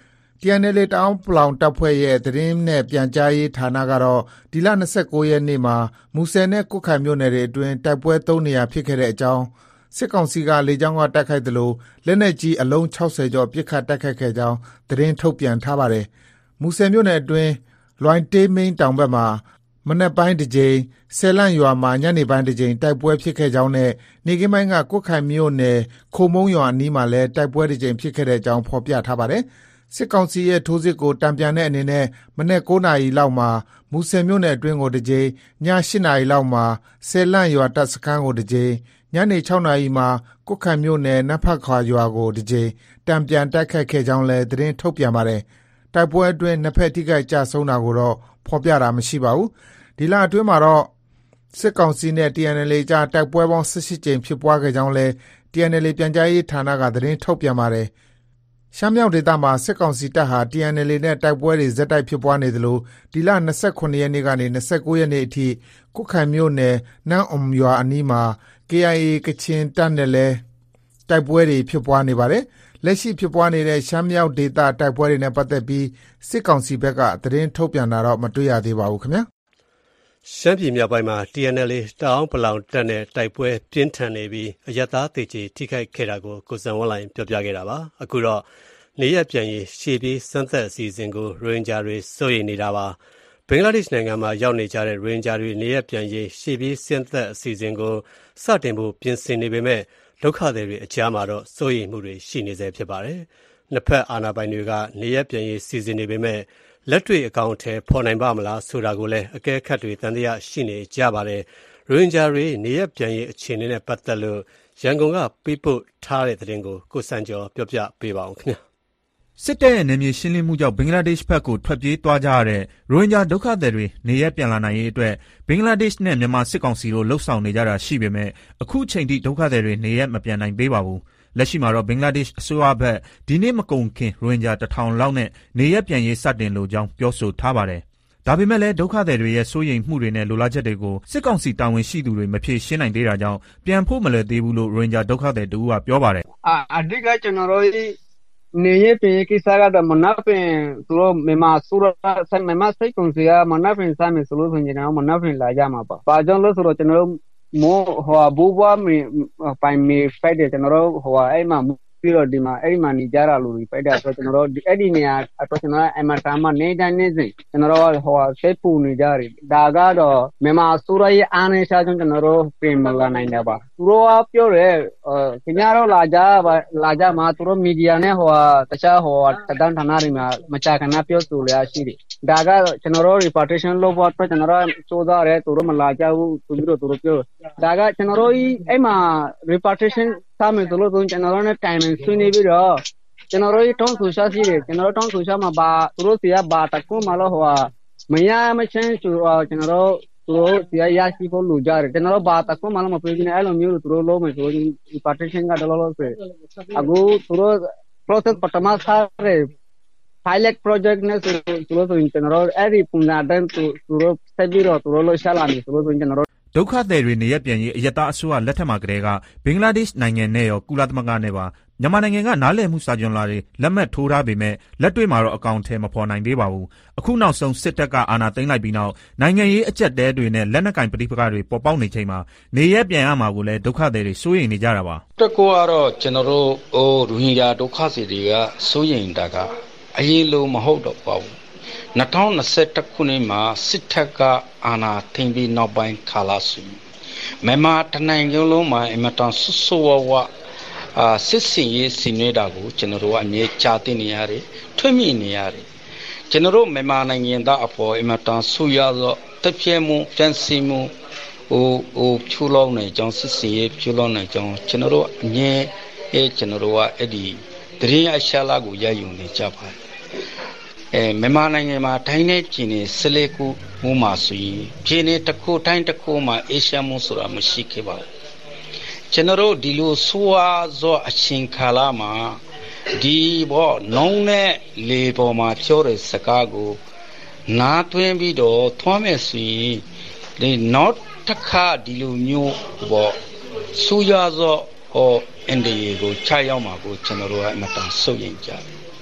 TNLA တအောင်းပလောင်တပ်ဖွဲ့ရဲ့သတင်းနဲ့ပြန်ကြားရေးဌာနကတော့ဒီလ29ရက်နေ့မှာမူဆယ်နဲ့ကွတ်ခိုင်မြို့နယ်တွေအတွင်းတိုက်ပွဲ3နေရာဖြစ်ခဲ့တဲ့အကြောင်းစစ်ကောင်စီကလေကြောင်းကတိုက်ခိုက်သလိုလက်နက်ကြီးအလုံး60ကျော်ပစ်ခတ်တိုက်ခိုက်ခဲ့ကြောင်းသတင်းထုတ်ပြန်ထားပါတယ်။မူဆယ်မြို့နယ်အတွင်းလွိုင်တေးမင်းတောင်ဘက်မှာမနက်ပိုင်းတစ်ကြိမ်ဆယ်လန့်ရွာမှာညနေပိုင်းတစ်ကြိမ်တိုက်ပွဲဖြစ်ခဲ့ကြောင်းနဲ့နေကင်းပိုင်းကကွတ်ခိုင်မြို့နယ်ခိုမုံရွာအနီးမှာလည်းတိုက်ပွဲတစ်ကြိမ်ဖြစ်ခဲ့တဲ့အကြောင်းဖော်ပြထားပါတယ်။စစ်ကောင်စီရဲ့ထိုးစစ်ကိုတံပြန်တဲ့အနေနဲ့မနက်9နာရီလောက်မှာမူဆယ်မြို့နယ်အတွင်းကိုတစ်ကြိမ်ည8နာရီလောက်မှာဆယ်လန့်ရွာတပ်စခန်းကိုတစ်ကြိမ်ညနေ6နာရီမှာကွတ်ခိုင်မြို့နယ်နတ်ဖတ်ခွာရွာကိုတစ်ကြိမ်တံပြန်တိုက်ခိုက်ခဲ့ကြောင်းလည်းသတင်းထုတ်ပြန်ပါတယ်။တိုက်ပွဲအတွင်းနှစ်ဖက်ထိခိုက်ကြဆုံးတာကိုတော့ဖော်ပြတာမရှိပါဘူး။ဒီလအတွင်းမှာတော့စစ်ကောင်စီနဲ့ TNLA ကြားတိုက်ပွဲပေါင်း18ကြိမ်ဖြစ်ပွားခဲ့ကြောင်းလည်း TNLA ပြန်ကြားရေးဌာနကသတင်းထုတ်ပြန်ပါတယ်။ရှမ်းမြောက်ဒေသမှာစစ်ကောင်စီတပ်ဟာ TNLA နဲ့တိုက်ပွဲတွေဇက်တိုက်ဖြစ်ပွားနေသလိုဒီလ29ရက်နေ့ကနေ29ရက်နေ့အထိကွတ်ခိုင်မြို့နယ်နန်းအုံရွာအနီးမှာ KIA ကချင်တပ်နဲ့လည်းတိုက်ပွဲတွေဖြစ်ပွားနေပါတယ်။လက်ရှိဖြစ်ပွားနေတဲ့ရှမ်းမြောက်ဒေသတိုက်ပွဲတွေနဲ့ပတ်သက်ပြီးစစ်ကောင်စီဘက်ကသတင်းထုတ်ပြန်တာတော့မတွေ့ရသေးပါဘူးခင်ဗျာ။ရှမ်းပြည်မြောက်ပိုင်းမှာ TNLA တအောင်းပလောင်တပ်နဲ့တိုက်ပွဲပြင်းထန်နေပြီးအရပ်သားသေကြေထိခိုက်ခဲ့တာကိုကိုစံဝန်းလိုင်းပြောပြခဲ့တာပါ။အခုတော့နေရပြန်ရေးရှေ့ပြေးစမ်းသပ်အစီအစဉ်ကိုရိုဟင်ဂျာတွေစိုးရိမ်နေတာပါ။ဘင်္ဂလားဒေ့ရှ်နိုင်ငံမှာရောက်နေကြတဲ့ရိုဟင်ဂျာတွေနေရပြန်ရေးရှေ့ပြေးစမ်းသပ်အစီအစဉ်ကိုစတင်ဖို့ပြင်ဆင်နေပေမဲ့ဒုက္ခသည်တွေအကြားမှာတော့စိုးရိမ်မှုတွေရှိနေဆဲဖြစ်ပါတယ်။နှစ်ဖက်အာဏာပိုင်တွေကနေရပြန်ရေးစီစဉ်နေပေမဲ့လက်တွေ့အကောင့်ထဲပေါ်နိုင်ပါမလားဆိုတာကိုလည်းအကဲခတ်တွေတန်တရားရှိနေကြပါတယ်။ရိုဟင်ဂျာတွေနေရပြန်ရေးအခြေအနေနဲ့ပတ်သက်လို့ရန်ကုန်ကပေးပို့ထားတဲ့သတင်းကိုကိုစံကျော်ပြောပြပေးပါအောင်ခင်ဗျာ။စစ်တပ်ရဲ့နယ်မြေရှင်းလင်းမှုကြောင့်ဘင်္ဂလားဒေ့ရှ်ဘက်ကိုထွက်ပြေးသွားကြရတဲ့ရိုဟင်ဂျာဒုက္ခသည်တွေနေရပ်ပြန်လာနိုင်ရေးအတွက်ဘင်္ဂလားဒေ့ရှ်နဲ့မြန်မာစစ်ကောင်စီတို့လှုပ်ဆောင်နေကြတာရှိပေမဲ့အခုချိန်ထိဒုက္ခသည်တွေနေရပ်မပြန်နိုင်သေးပါဘူး။လက်ရှိမှာတော့ဘင်္ဂလားဒေ့ရှ်အစိုးရဘက်ဒီနေ့မကုန်ခင်ရိုဟင်ဂျာ1000လောက်နဲ့နေရပ်ပြန်ရေးစတင်လိုကြောင်းပြောဆိုထားပါတယ်။ဒါပေမဲ့လည်းဒုက္ခသည်တွေရဲ့စိုးရိမ်မှုတွေနဲ့လိုလားချက်တွေကိုစစ်ကောင်စီတာဝန်ရှိသူတွေမဖြေရှင်းနိုင်သေးတာကြောင့်ပြန်ဖို့မလွယ်သေးဘူးလို့ရိုဟင်ဂျာဒုက္ခသည်တူကပြောပါတယ်။အဓိကကျွန်တော်တို့နေရပြန်ကိစ္စကတော့မနက်ဖြန်သူတို့မြန်မာဆိုရမြန်မာစိတ်ကုန်စရာမနက်ဖြန်စမယ်ဆိုလို့ဆိုရင်တော့မနက်ဖြန်လာကြမှာပါ။ဘာကြောင့်လဲဆိုတော့ကျွန်တော်တို့မိုးဟိုဘူဘွားပိုင်မီဖိုက်တယ်ကျွန်တော်တို့ဟိုအဲ့မှာပြီးတော့ဒီမှာအဲ့မှာနေကြတာလူတွေပိုက်တယ်ဆိုကျွန်တော်တို့အဲ့ဒီနေရာတော့ကျွန်တော်အမတာမနေတိုင်းနေစဉ်ကျွန်တော်တို့ဟိုစိတ်ပူနေကြတယ်ဒါကတော့မြန်မာဆိုရရဲ့အားနေရှာကျွန်တော်တို့ပြင်မလာနိုင်တယ်ပါသူတို့ကပြောတယ်ခင်ဗျားတို့လာကြမှာသူတို့မီဒီယာနဲ့ဟိုတခြားဟိုတန်ဌာနတွေမှာမကြာခဏပြောဆိုရရှိတယ်ဒါကကျွန်တော်တို့ reportation လုပ်ဖို့အတွက်ကျွန်တော်တို့စူးစမ်းရဲသူတို့မလာကြဘူးသူတို့ပြောဒါကကျွန်တော်တို့အဲ့မှာ reportation စမယ်ဆိုလို့ကျွန်တော်တို့နဲ့ timing ဆွေးနွေးပြီးတော့ကျွန်တော်တို့တောင်းဆိုရှာရှိတယ်ကျွန်တော်တို့တောင်းဆိုရှာမှာဘာသူတို့စီကဘာတကူမလို့ဟိုမရမချင်းဆိုတော့ကျွန်တော်တို့သူတို့စီရရှိဖို့လူကြတယ်ကျွန်တော်တို့ဘာတကူမလို့မပြေနေအဲ့လိုမျိုးသူတို့လုံးမယ်ဆိုရင် reportation ကတော့လို့ဆိုအခုသူတို့ process ပထမစားတယ်pilot project နဲ့ဆိုလို့ကျွန်တော်တို့အဲ့ဒီပုံစံတိုင်းသူတို့ဆက်ပြီးတော့သူတို့လို့ရှာလာနေဆိုလို့ကျွန်တော်တို့ဒုက္ခသည်တွေနေရပ်ပြန်ရေးအယက်သားအစိုးရလက်ထက်မှာကတည်းကဘင်္ဂလားဒေ့ရှ်နိုင်ငံနဲ့ရောကုလသမဂ္ဂနဲ့ပါမြန်မာနိုင်ငံကနားလည်မှုစာချုပ်လာတွေလက်မှတ်ထိုးထားပေမဲ့လက်တွေ့မှာတော့အကောင့်ထဲမဖော်နိုင်သေးပါဘူးအခုနောက်ဆုံးစစ်တပ်ကအာဏာသိမ်းလိုက်ပြီးနောက်နိုင်ငံရေးအကျပ်တဲတွေနဲ့လက်နက်ကင်ပဋိပက္ခတွေပေါ်ပေါက်နေချိန်မှာနေရပ်ပြန်ရမှာကိုလည်းဒုက္ခသည်တွေစိုးရိမ်နေကြတာပါတကောကတော့ကျွန်တော်တို့ရိုဟင်ဂျာဒုက္ခသည်တွေကစိုးရိမ်တာကအရေးလို့မဟုတ်တော့ပါဘူး2021ခုနှစ်မှာစစ်တပ်ကအာဏာသိမ်းပြီးနောက်ပိုင်းကာလဆိုမြန်မာတနိုင်ငံလုံးမှာအမတန်ဆူဆူဝါစစ်စင်ရေးစီနေတာကိုကျွန်တော်တို့ကအမြဲကြားသိနေရတယ်ထွေးမိနေရတယ်ကျွန်တော်တို့မြန်မာနိုင်ငံသားအပေါ်အမတန်ဆူရသောတပြည့်မှုကြံစီမှုဖြူလောင်းနေကြောင်းစစ်စင်ရေးဖြူလောင်းနေကြောင်းကျွန်တော်တို့အမြဲကျွန်တော်တို့ကအဲ့ဒီတရင်အရှာလာကိုရယူနေကြပါတယ်မြန်မာနိုင်ငံမှာတိုင်းနဲ့ပြည်နယ်14ခုမှုမှာဆိုရင်ပြည်နယ်တစ်ခုတိုင်းတစ်ခုမှာအေရှမှုဆိုတာမရှိခဲ့ပါဘူးကျွန်တော်တို့ဒီလိုဆိုးသောအချိန်ကာလမှာဒီဘောနှုံးနဲ့လေပေါ်မှာပြောတဲ့စကားကိုနားသွင်းပြီးတော့ထွမ်းမဲ့ဆိုရင်ဒီနောက်တစ်ခါဒီလိုမျိုးဘောဆူရသောအန်ဒီကိုချရောက်မှာကိုကျွန်တော်တို့ကအမတန်စိုးရိမ်ကြတယ်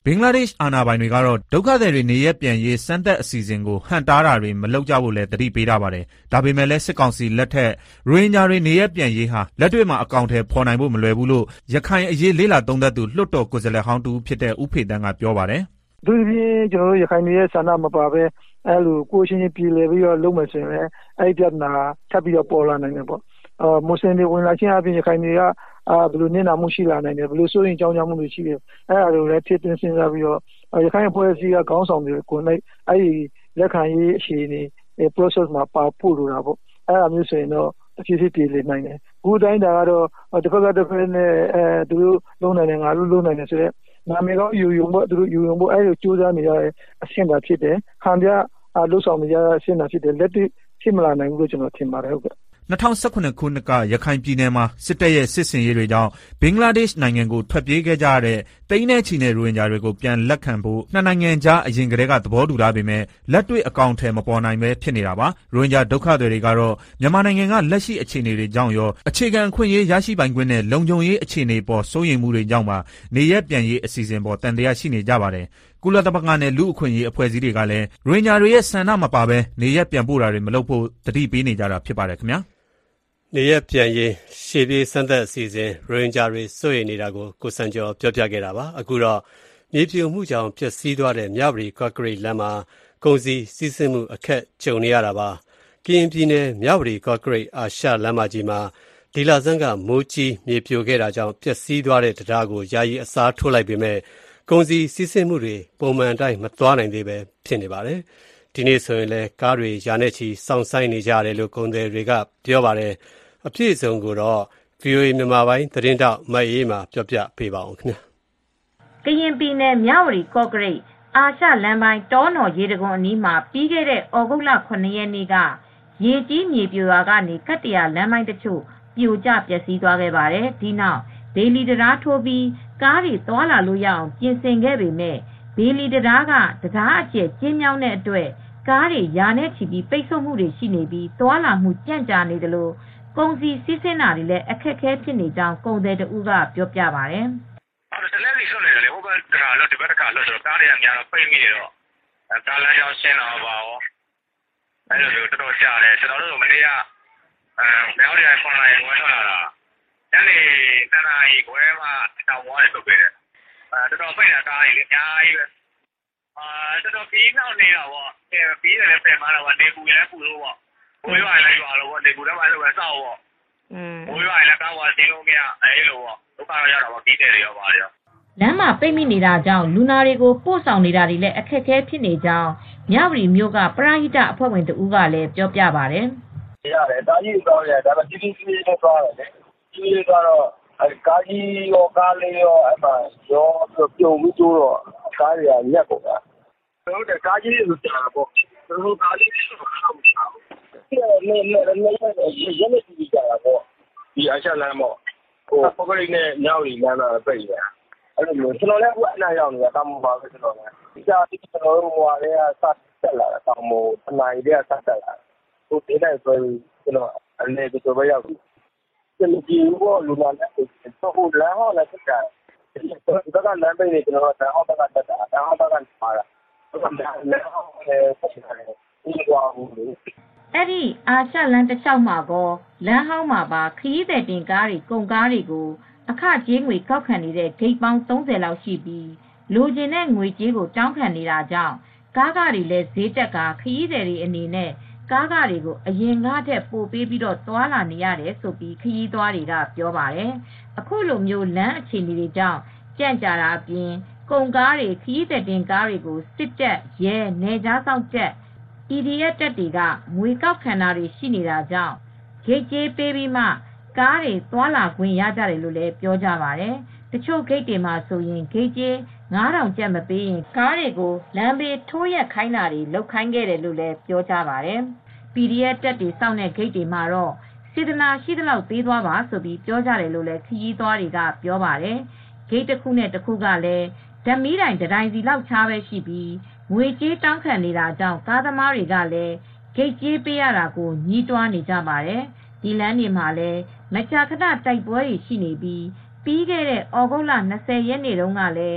ဘင်္ဂလားဒေ့ရှ်အာဏာပိုင်တွေကတော့ဒုက္ခသည်တွေနေရပ်ပြန်ရေးစမ်းသပ်အစီအစဉ်ကိုဟန့်တားတာတွေမလုပ်ကြဖို့လည်းသတိပေးထားပါတယ်။ဒါပေမဲ့လည်းစစ်ကောင်စီလက်ထက်ရိုဟင်ဂျာတွေနေရပ်ပြန်ရေးဟာလက်တွေ့မှာအကောင့်ထဲပေါ်နိုင်ဖို့မလွယ်ဘူးလို့ရခိုင်အရေးလေးလာသုံးသပ်သူလွှတ်တော်ကိုယ်စားလှယ်ဟောင်းတူဖြစ်တဲ့ဦးဖေတန်းကပြောပါတယ်။သူပြင်ကျွန်တော်တို့ရခိုင်တွေရဲ့ဆန္ဒမပါပဲအဲ့လိုကိုချင်းချင်းပြည်လည်ပြီးတော့လုပ်မယ်ဆိုရင်လည်းအဲ့ဒီပြဿနာထပ်ပြီးတော့ပေါ်လာနိုင်တယ်ပေါ့။မွတ်စလင်တွေဝင်လာခြင်းအပြင်ရခိုင်တွေကဘယ်လိုနေနာမှုရှိလာနိုင်တယ်ဘယ်လိုစိုးရင်ကြောင်းကြမှုတွေရှိတယ်အဲ့ဒါတွေလည်းထည့်သွင်းစဉ်းစားပြီးတော့ရခိုင်အဖွဲ့အစည်းကခေါင်းဆောင်တွေကိုနိုင်အဲ့ဒီလက်ခံရေးအခြေအနေ process မှာပါဖို့လိုတာပေါ့အဲ့ဒါမျိုးဆိုရင်တော့အဖြစ်ဖြစ်ပြည်လည်နိုင်တယ်အခုတိုင်းတာကတော့တစ်ဖက်ကတစ်ဖက်နဲ့သူတို့လုံးနိုင်တယ်ငါတို့လုံးနိုင်တယ်ဆိုတော့နာမည်ကောယူယုံပေါ့သူတို့ယူယုံပေါ့အဲ့လိုစူးစမ်းနေရတဲ့အဆင့်သာဖြစ်တယ်ဟန်ပြလှုပ်ဆောင်နေရတဲ့အဆင့်သာဖြစ်တယ်လက်တွေ့ဖြစ်မလာနိုင်ဘူးလို့ကျွန်တော်ထင်ပါတယ်ဟုတ်ကဲ့ 2019ခုနှစ်ကရခိုင်ပြည်နယ်မှာစစ်တပ်ရဲ့စစ်ဆင်ရေးတွေကြောင့်ဘင်္ဂလားဒေ့ရှ်နိုင်ငံကိုထွက်ပြေးခဲ့ကြတဲ့တိန်းနဲ့ချီတဲ့ရိုဟင်ဂျာတွေကိုပြန်လက်ခံဖို့နှစ်နိုင်ငံကြားအရင်ကတည်းကသဘောတူထားပေမဲ့လက်တွေ့အကောင့်ထဲမပေါ်နိုင်ပဲဖြစ်နေတာပါရိုဟင်ဂျာဒုက္ခသည်တွေကတော့မြန်မာနိုင်ငံကလက်ရှိအခြေအနေတွေကြောင့်ရောအခြေခံအခွင့်အရေးရရှိပိုင်ခွင့်နဲ့လုံခြုံရေးအခြေအနေပေါ်စိုးရိမ်မှုတွေကြောင့်ပါနေရပ်ပြန်ရေးအစီအစဉ်ပေါ်တန်တရားရှိနေကြပါတယ်ကုလသမဂ္ဂနဲ့လူ့အခွင့်အရေးအဖွဲ့အစည်းတွေကလည်းရိုဟင်ဂျာတွေရဲ့ဆန္ဒမပါဘဲနေရပ်ပြန်ပို့တာတွေမလုပ်ဖို့တတိပေးနေကြတာဖြစ်ပါတယ်ခင်ဗျာနေရပ်ပြန်ရေးရှေ့ပြေးစမ်းသပ်အစီအစဉ်ရိုဟင်ဂျာတွေစိုးရိမ်နေတာကိုကိုစံကျော်ပြောပြခဲ့တာပါအခုတော့မြေပြိုမှုကြောင့်ပျက်စီးသွားတဲ့မြဝတီကော့ကရိတ်လမ်းမှာကုန်စည်စီးဆင်းမှုအခက်ကြုံနေရတာပါကရင်ပြည်နယ်မြဝတီကော့ကရိတ်အာရှလမ်းမကြီးမှာဒီလဆန်းကမိုးကြီးမြေပြိုခဲ့တာကြောင့်ပျက်စီးသွားတဲ့တရားကိုယာယီအစားထိုးလိုက်ပေမဲ့ကုန်စည်စီးဆင်းမှုတွေပုံမှန်အတိုင်းမသွားနိုင်သေးပဲဖြစ်နေပါတယ်ဒီနေ့ဆိုရင်လည်းကားတွေရာနဲ့ချီစောင့်ဆိုင်းနေကြရတယ်လို့ကုန်သည်တွေကပြောပါတယ်အပြည့်အစုံကိုတော့ VOA မြန်မာပိုင်းသတင်းတောက်မအေးမှာပြောပြပေးပါအောင်ခင်ဗျာကရင်ပြည်နယ်မြဝတီကော့ကရိတ်အာရှလမ်းပိုင်းတောနော်ရေတံခွန်အနီးမှာပြီးခဲ့တဲ့ဩဂုတ်လ9ရက်နေ့ကရေကြီးမြေပြိုရာကနေကတ္တရာလမ်းပိုင်းတချို့ပြိုကျပျက်စီးသွားခဲ့ပါတယ်ဒီနောက်ဘေလီတရားထိုးပြီးကားတွေသွားလာလို့ရအောင်ပြင်ဆင်ခဲ့ပေမဲ့ဘေလီတရားကတရားအကျယ်ကျင်းမြောင်းတဲ့အတွက်ကားတွေရာနဲ့ချီပြီးပိတ်ဆို့မှုတွေရှိနေပြီးသွားလာမှုကြန့်ကြာနေတယ်လို့ကုန်စည်စီးဆင်းတာတွေလည်းအခက်အခဲဖြစ်နေကြောင်းကုန်သည်တဦးကပြောပြပါတယ်။တလဲစီဆွနေတယ်လေဟိုဘက်ကလို့ဒီဘက်ကလို့ဆိုတော့ကားတွေအများတော့ပိတ်မိနေတော့ကားလမ်းကြောင်းရှင်းတော့ပါရောအဲ့လိုတော်တော်ကြာတယ်ကျွန်တော်တို့မနေ့ကမြောက်ရည်ခွန်လာရင်ဝယ်ထွက်လာတာညနေတနာရီခွဲမှတောင်ဝါးတွေထုတ်ပေးတယ်တော်တော်ပိတ်တာကားကြီးအများကြီးပဲတော်တော်ပြီးနောက်နေတာပေါ့ပြီးတယ်လည်းပြန်มาတော့နေပူရဲပူလို့ပေါ့ဝေးပါလိုက်ပါလို့နေပူတော့အဲ့လိုပဲစောက်ပေါ့ဝေးပါလည်းကားဝါတင်းလို့မရအဲ့လိုပေါ့ဒုက္ခတော့ရတော့ပြီးတယ်ရောပါရောလမ်းမှာပိတ်မိနေတာကြောင့်လူနာတွေကိုပို့ဆောင်နေတာတွေလည်းအခက်အခဲဖြစ်နေကြောင်းမြဝတီမြို့ကပရဟိတအဖွဲ့ဝင်တဦးကလည်းပြောပြပါတယ်။ရတယ်တာကြီးတော့ရတယ်ဒါပေမဲ့ကြီးကြီးလေးနဲ့သွားတယ်လေ။ကြီးလေးကတော့ကားကြီးရောကားလေးရောအဲ့မှာရောပြုံပြီးကျိုးတော့ကားတွေကညက်ကုန်တာ။ဟုတ်တယ်ကားကြီးတွေကြာပေါ့။သူတို့ကားလေးတွေတော့ဆောက်ရှာ။ဒီနေ့ရက်နေ့ကြီးကြာတာပေါ့။ဒီအချက်လမ်းပေါ့။ဟိုပကရိတ်နဲ့ညောင်ရီလမ်းတော့ပြည့်တယ်။အဲ့လိုမျိုးကျွန်တော်လည်းအခုအနားရောက်နေတာတောင်ပေါ်ပါပဲကျွန်တော်လည်း။ဒီကြားဒီကျွန်တော်တို့ဟိုဟာလေးကစတက်လာတာတောင်ပေါ်အနိုင်တွေကစတက်လာ။ဟိုဒီတိုင်းဆိုကျွန်တော်အနေနဲ့ဒီလိုရောက်ပြီ။ကျွန်တော်ဒီဘောလူလာတဲ့ဆိုဟိုလမ်းဟောလာတက်တာ။ဒီကလမ်းပိတ်နေကျွန်တော်တောင်ဟောတက်တာတောင်ဟောတက်ပါတာ။ဆိုတော့လမ်းဟောဆက်ချင်တယ်ဒီကွာဘူးလေ။အဲ့ဒီအာရှလမ်းတစ်လျှောက်မှာကောလမ်းဟောင်းမှာပါခရီးသည်တင်ကားတွေကုန်ကားတွေကိုအခကြေးငွေကောက်ခံနေတဲ့ဂိတ်ပေါင်း30လောက်ရှိပြီးလိုချင်တဲ့ငွေကြေးကိုတောင်းခံနေတာကြောင့်ကားတွေလည်းဈေးတက်ကခရီးသည်တွေအနေနဲ့ကားတွေကိုအရင်ကထက်ပိုပေးပြီးတော့သွာလာနေရတယ်ဆိုပြီးခရီးသွားတွေကပြောပါတယ်အခုလိုမျိုးလမ်းအခြေအနေတွေကြောင့်ကြန့်ကြာတာအပြင်ကုန်ကားတွေခရီးသည်တင်ကားတွေကိုစစ်တပ်ရဲနယ်ခြားစောင့်တပ် EDF တပ်တွေကငွေကောက်ခံတာတွေရှိနေတာကြောင့်ဂိတ်ကြေးပေးပြီးမှကားတွေသွားလာခွင့်ရကြတယ်လို့လည်းပြောကြပါတယ်။တချို့ဂိတ်တွေမှာဆိုရင်ဂိတ်ကြေး9000ကျပ်မပေးရင်ကားတွေကိုလမ်းဘေးထိုးရက်ခိုင်းတာတွေလုပ်ခိုင်းခဲ့တယ်လို့လည်းပြောကြပါတယ်။ PDF တပ်တွေစောင့်တဲ့ဂိတ်တွေမှာတော့စေတနာရှိသလောက်ပေးသွားပါဆိုပြီးပြောကြတယ်လို့လည်းခရီးသွားတွေကပြောပါတယ်။ဂိတ်တစ်ခုနဲ့တစ်ခုကလည်းဓမီတိုင်တိုင်းစီလောက်ချားပဲရှိပြီးငွေကြေးတောင်းခံနေတာကြောင့်ကားသမားတွေကလည်းဂိတ်ကြေးပေးရတာကိုညှိတွားနေကြပါတယ်။ဒီလမ်းတွေမှာလည်းမကြာခဏတိုက်ပွဲတွေရှိနေပြီးခဲ့တဲ့ဩဂုတ်လ20ရက်နေ့တုန်းကလည်းခ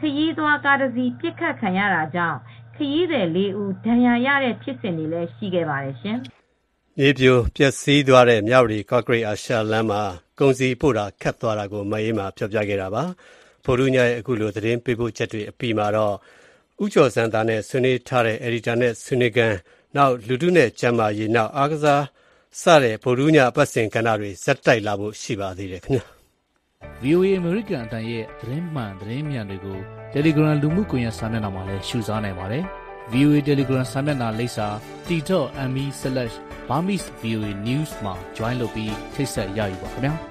ရီးသွားကားတစ်စီးပစ်ခတ်ခံရတာကြောင့်ခရီးသည်4 ဦးဒဏ်ရာရတဲ့ဖြစ်စဉ်တွေလည်းရှိခဲ့ပါတယ်ရှင်။မြေပြိုပျက်စီးသွားတဲ့မြဝတီကော့ကရိတ်အာရှလမ်းမှာကုန်စည်ပို့တာခတ်သွားတာကိုမအေးမှာပြောပြခဲ့တာပါ။ဗိုလ်မှူးညရဲ့အခုလိုသတင်းပေးပို့ချက်တွေအပြီးမှာတော့ဦးကျော်စံသားနဲ့ဆွေးနွေးထားတဲ့အယ်ဒီတာနဲ့ဆွေးနွေးကန်နောက်လူထုနဲ့ကျမ်းမာရေးနောက်အားကစားစတဲ့ဗိုလ်မှူးညအပတ်စဉ်ကဏ္ဍတွေဇက်တိုက်လာဖို့ရှိပါသေးတယ်ခင်ဗျာ။ VOA American အတန်ရဲ့သတင်းမှန်သတင်းမြန်တွေကို Telegram လူမှုကွန်ရက်စာမျက်နှာမှာလည်းရှုစားနိုင်ပါတယ်။ VOA Telegram စာမျက်နှာလိပ်စာ t.me/Burmese VOA News မှာ join လုပ်ပြီးထိတ်ဆက်ရယူပါခင်ဗျာ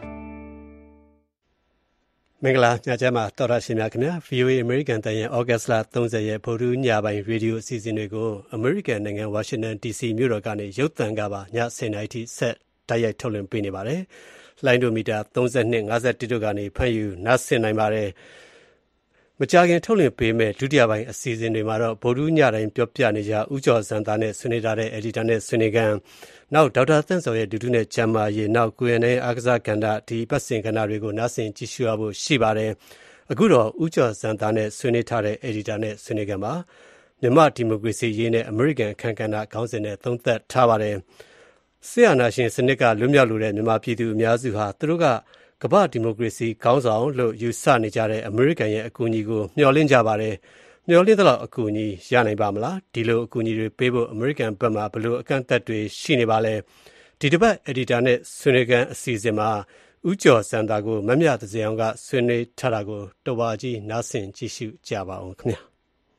မင်္ဂလာညချမ်းပါတော်ရရှိမြခင်ဗျာ VOA American တန်ရဲ့ August လ30ရက်ဗုဒ္ဓညပိုင်းရေဒီယိုအစီအစဉ်တွေကို American နိုင်ငံဝါရှင်တန် DC မြို့တော်ကနေရုပ်သံကပါည10:00နာရီထိဆက်တိုက်ရိုက်ထုတ်လွှင့်ပေးနေပါတယ်။လိုင်းဒိုမီတာ32 51တို့ကနေဖမ်းယူနားဆင်နိုင်ပါတယ်။မကြာခင်ထုတ်လွှင့်ပေးမဲ့ဒုတိယပိုင်းအစီအစဉ်တွေမှာတော့ဗုဒ္ဓညတိုင်းပြောပြနေကြဦးကျော်စံသားနဲ့ဆွေးနွေးထားတဲ့ editor နဲ့ဆွေးနွေးကန်နောက်ဒေါက်တာသန့်စောရဲ့ဒုနဲ့ကျမ်းမာရေးနောက်ကိုရနဲ့အားကစားကဏ္ဍဒီပတ်စဉ်ကဏ္ဍတွေကိုနားဆင်ကြည့်ရှုရဖို့ရှိပါတယ်။အခုတော့ဦးကျော်စံသားနဲ့ဆွေးနွေးထားတဲ့ editor နဲ့ဆွေးနွေးကန်ပါမြန်မာဒီမိုကရေစီရေးနဲ့ American အခမ်းကဏ္ဍခေါင်းစဉ်နဲ့သုံးသပ်ထားပါတယ်။ဆီယနာရှင်စနစ်ကလွတ်မြောက်လိုတဲ့မြန်မာပြည်သူအများစုဟာသူတို့ကကမ္ဘာဒီမိုကရေစီခေါင်းဆောင်လို့ယူဆနေကြတဲ့အမေရိကန်ရဲ့အကူအညီကိုမျှော်လင့်ကြပါတယ်။မျှော်လင့်သလောက်အကူအညီရနိုင်ပါမလား။ဒီလိုအကူအညီတွေပေးဖို့အမေရိကန်ဘက်မှာဘယ်လိုအကန့်အသတ်တွေရှိနေပါလဲ။ဒီတစ်ပတ် editor နဲ့ဆွေးနွေးကန်အစီအစဉ်မှာဦးကျော်စံသားကိုမမြသဇင်အောင်ကဆွေးနွေးထားတာကိုတော်ပါကြီးနားဆင်ကြည့်ရှုကြပါအောင်ခင်ဗျာ။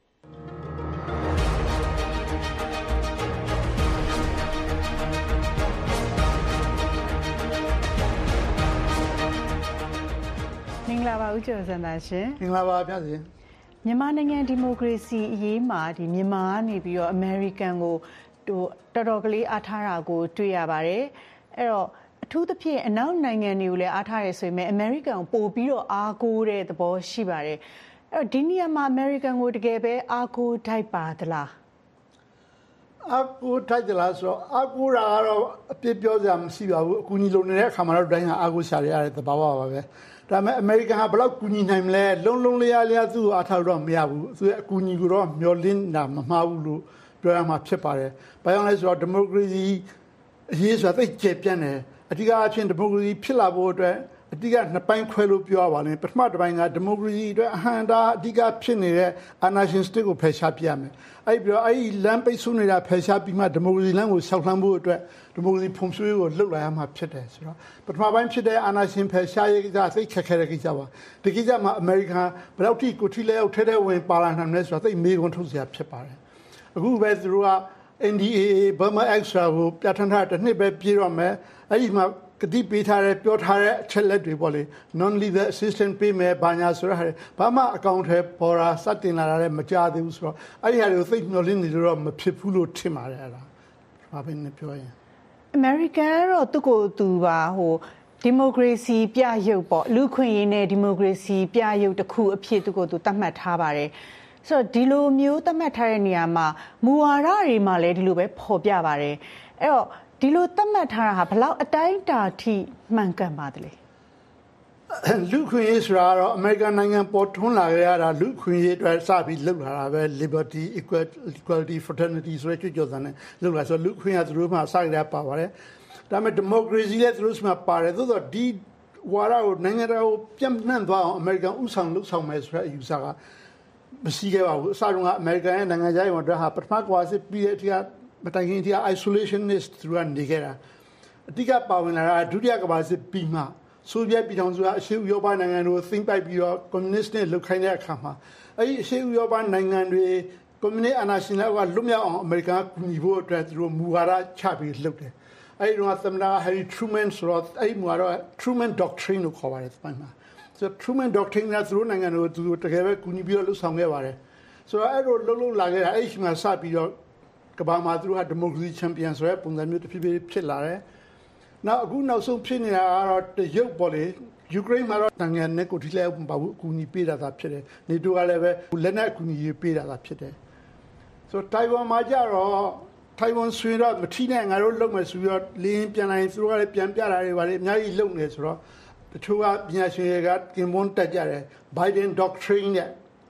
မင်္ဂလာပါဦးကျော်စံသားရှင်မင်္ဂလာပါဗျာရှင်မြန်မာနိုင်ငံဒီမိုကရေစီအရေးမှာဒီမြန်မာကနေပြီးတော့ American ကိုတော်တော်ကလေးအားထားတာကိုတွေ့ရပါတယ်အဲ့တော့အထူးသဖြင့်အနောက်နိုင်ငံတွေကိုလည်းအားထားရဆိုပေမဲ့ American ကိုပို့ပြီးတော့အားကိုးတဲ့သဘောရှိပါတယ်အဲ့တော့ဒီနေရာမှာ American ကိုတကယ်ပဲအားကိုးထိုက်ပါသလားအားကိုးထိုက်သလားဆိုတော့အားကိုးတာကတော့အပြစ်ပြောစရာမရှိပါဘူးအကူအညီလိုနေတဲ့အခါမှာတော့တိုင်းဟာအားကိုးရှာရတဲ့သဘာဝပါပဲဒါပေမဲ့အမေရိကန်ကဘယ်လောက်ကူညီနိုင်မလဲလုံးလျားသူ့ကိုအားထားလို့တော့မရဘူးသူရဲ့အကူအညီကိုတော့မျှော်လင့်တာမမှားဘူးလို့ပြောရမှာဖြစ်ပါတယ်။ဘာကြောင့်လဲဆိုတော့ဒီမိုကရေစီအရေးဆိုတာသိကျပြန့်တယ်အဓိကအဖြစ်ဒီမိုကရေစီဖြစ်လာဖို့အတွက်အဓိကနှစ်ပိုင်းခွဲလို့ပြောရပါလိမ့်ပထမတစ်ပိုင်းကဒီမိုကရေစီအတွက်အဟံတာအဓိကဖြစ်နေတဲ့အာဏာရှင်စနစ်ကိုဖယ်ရှားပြရမယ်အဲ့ပြီးတော့အဲ့ဒီလမ်းပိတ်ဆို့နေတာဖယ်ရှားပြီးမှဒီမိုကရေစီလမ်းကိုရှောက်လှမ်းဖို့အတွက်ဒီမိုကရေစီဖွံ့ဖြိုးရေးကိုလှုပ်လာရမှာဖြစ်တယ်ဆိုတော့ပထမပိုင်းဖြစ်တဲ့အာဏာရှင်ဖယ်ရှားရေးကသိခက်ခဲတဲ့ကိစ္စပါဒီကိစ္စမှာအမေရိကန်ဘယ်တော့ထိကိုထီလဲရောက်ထဲဝင်ပါလာနိုင်လဲဆိုတော့သိမေးခွန်းထုတ်စရာဖြစ်ပါတယ်အခုပဲသူတို့က NDAA Burma Act ကိုပြဋ္ဌာန်းထားတဲ့နှစ်ပဲပြည့်တော့မယ်အဲ့ဒီမှာကတိပေးထားတဲ့ပြောထားတဲ့အချက်လက်တွေပေါ့လေ non lethal assistance ပေးမယ်ဘာညာဆိုတော့ဘာမှအကောင့်ထဲပေါ်တာစတင်လာတာလည်းမကြသေးဘူးဆိုတော့အဲ့ဒီဟာတွေကိုသိမျှော်လင့်နေလို့တော့မဖြစ်ဘူးလို့ထင်ပါတယ်အဲ့ဒါဘာပဲနဲ့ပြောရင် American တော့သူ့ကိုသူပါဒီမိုကရေစီပြရုပ်ပေါ့လူခွင့်ရေးနဲ့ဒီမိုကရေစီပြရုပ်တစ်ခုအဖြစ်သူ့ကိုသူသတ်မှတ်ထားပါတယ်ဆိုတော့ဒီလိုမျိုးသတ်မှတ်ထားတဲ့နေရာမှာမူဝါဒတွေမှာလည်းဒီလိုပဲပေါ်ပြပါတယ်အဲ့တော့ဒီလိုသတ်မှတ်ထားတာဟာဘယ်လောက်အတိုင်းအတာထိမှန်ကန်ပါသလဲလူခွင့်ရေးဆိုတာတော့အမေရိကန်နိုင်ငံပေါ်ထွန်းလာကြရတာလူခွင့်ရေးအတွက်စပြီးလှုပ်လာတာပဲ liberty equality fraternity ဆိုတဲ့ကြွကြော်စံနဲ့လှုပ်လာဆိုလူခွင့်ရသူတို့မှစကြရပါပါတယ်ဒါပေမဲ့ democracy လည်းသူတို့မှပါတယ်သို့တော့ဒီဝါဒကိုနိုင်ငံတော်ကိုပြန့်နှံ့သွားအောင်အမေရိကန်ဥဆောင်လှုပ်ဆောင်မယ်ဆိုတဲ့အယူဆကမရှိခဲ့ပါဘူးအစတုန်းကအမေရိကန်ရဲ့နိုင်ငံခြားရေးဝန်ကြီးဟာပထမကဝါစစ်ပြီးတဲ့အထိကမတိုင်ခင်အထိက isolationist သူကနေခဲ့တာအဓိကပါဝင်လာတာဒုတိယကမ္ဘာစစ်ပြီးမှဆိုဗီယက်ပြည်ထောင်စုကအရှေ့ဥရောပနိုင်ငံတို့သိမ်းပိုက်ပြီးတော့ကွန်မြူနစ်နဲ့လှုပ်ခိုင်းတဲ့အခါမှာအဲ့ဒီအရှေ့ဥရောပနိုင်ငံတွေကွန်မြူနစ်အာဏာရှင်တွေကလွတ်မြောက်အောင်အမေရိကန်ကကူညီဖို့အတွက်သူတို့မူဝါဒချပြီးလှုပ်တယ်အဲ့ဒီတော့သမ္မတ Harry Truman ဆိုတော့အဲ့ဒီမူဝါဒ Truman Doctrine လို့ခေါ်ပါတယ်ဒီမှာဆို Truman Doctrine ကသူတို့နိုင်ငံတို့သူတို့တကယ်ပဲကူညီပြီးတော့လှုပ်ဆောင်ခဲ့ပါတယ်ဆိုတော့အဲ့လိုလှုပ်လာခဲ့တာအဲ့ဒီမှာစပြီးတော့ကမ္ဘာမှာသူတို့ကဒီမိုကရေစီချန်ပီယံဆိုတဲ့ပုံစံမျိုးတစ်ဖြည်းဖြည်းဖြစ်လာတယ်။နောက်အခုနောက်ဆုံးဖြစ်နေတာကတော့တရုတ်ပေါ့လေယူကရိန်းမှာတော့နိုင်ငံနဲ့ကိုထိလဲမပါဘူးအကူအညီပေးတာသာဖြစ်တယ်။နေတိုးကလည်းပဲလက်နက်အကူအညီပေးတာသာဖြစ်တယ်။ဆိုတိုင်ဝမ်မှာကြတော့ထိုင်ဝမ်ဆွေတော့မထီးနဲ့ငါတို့လုံမယ်ဆိုပြီးတော့လင်းပြန်လာရင်သူတို့ကလည်းပြန်ပြတာတွေပါလေအများကြီးလုံနေဆိုတော့တချို့ကပညာရှင်တွေကကင်မွန်းတက်ကြတယ် Biden Doctrine နဲ့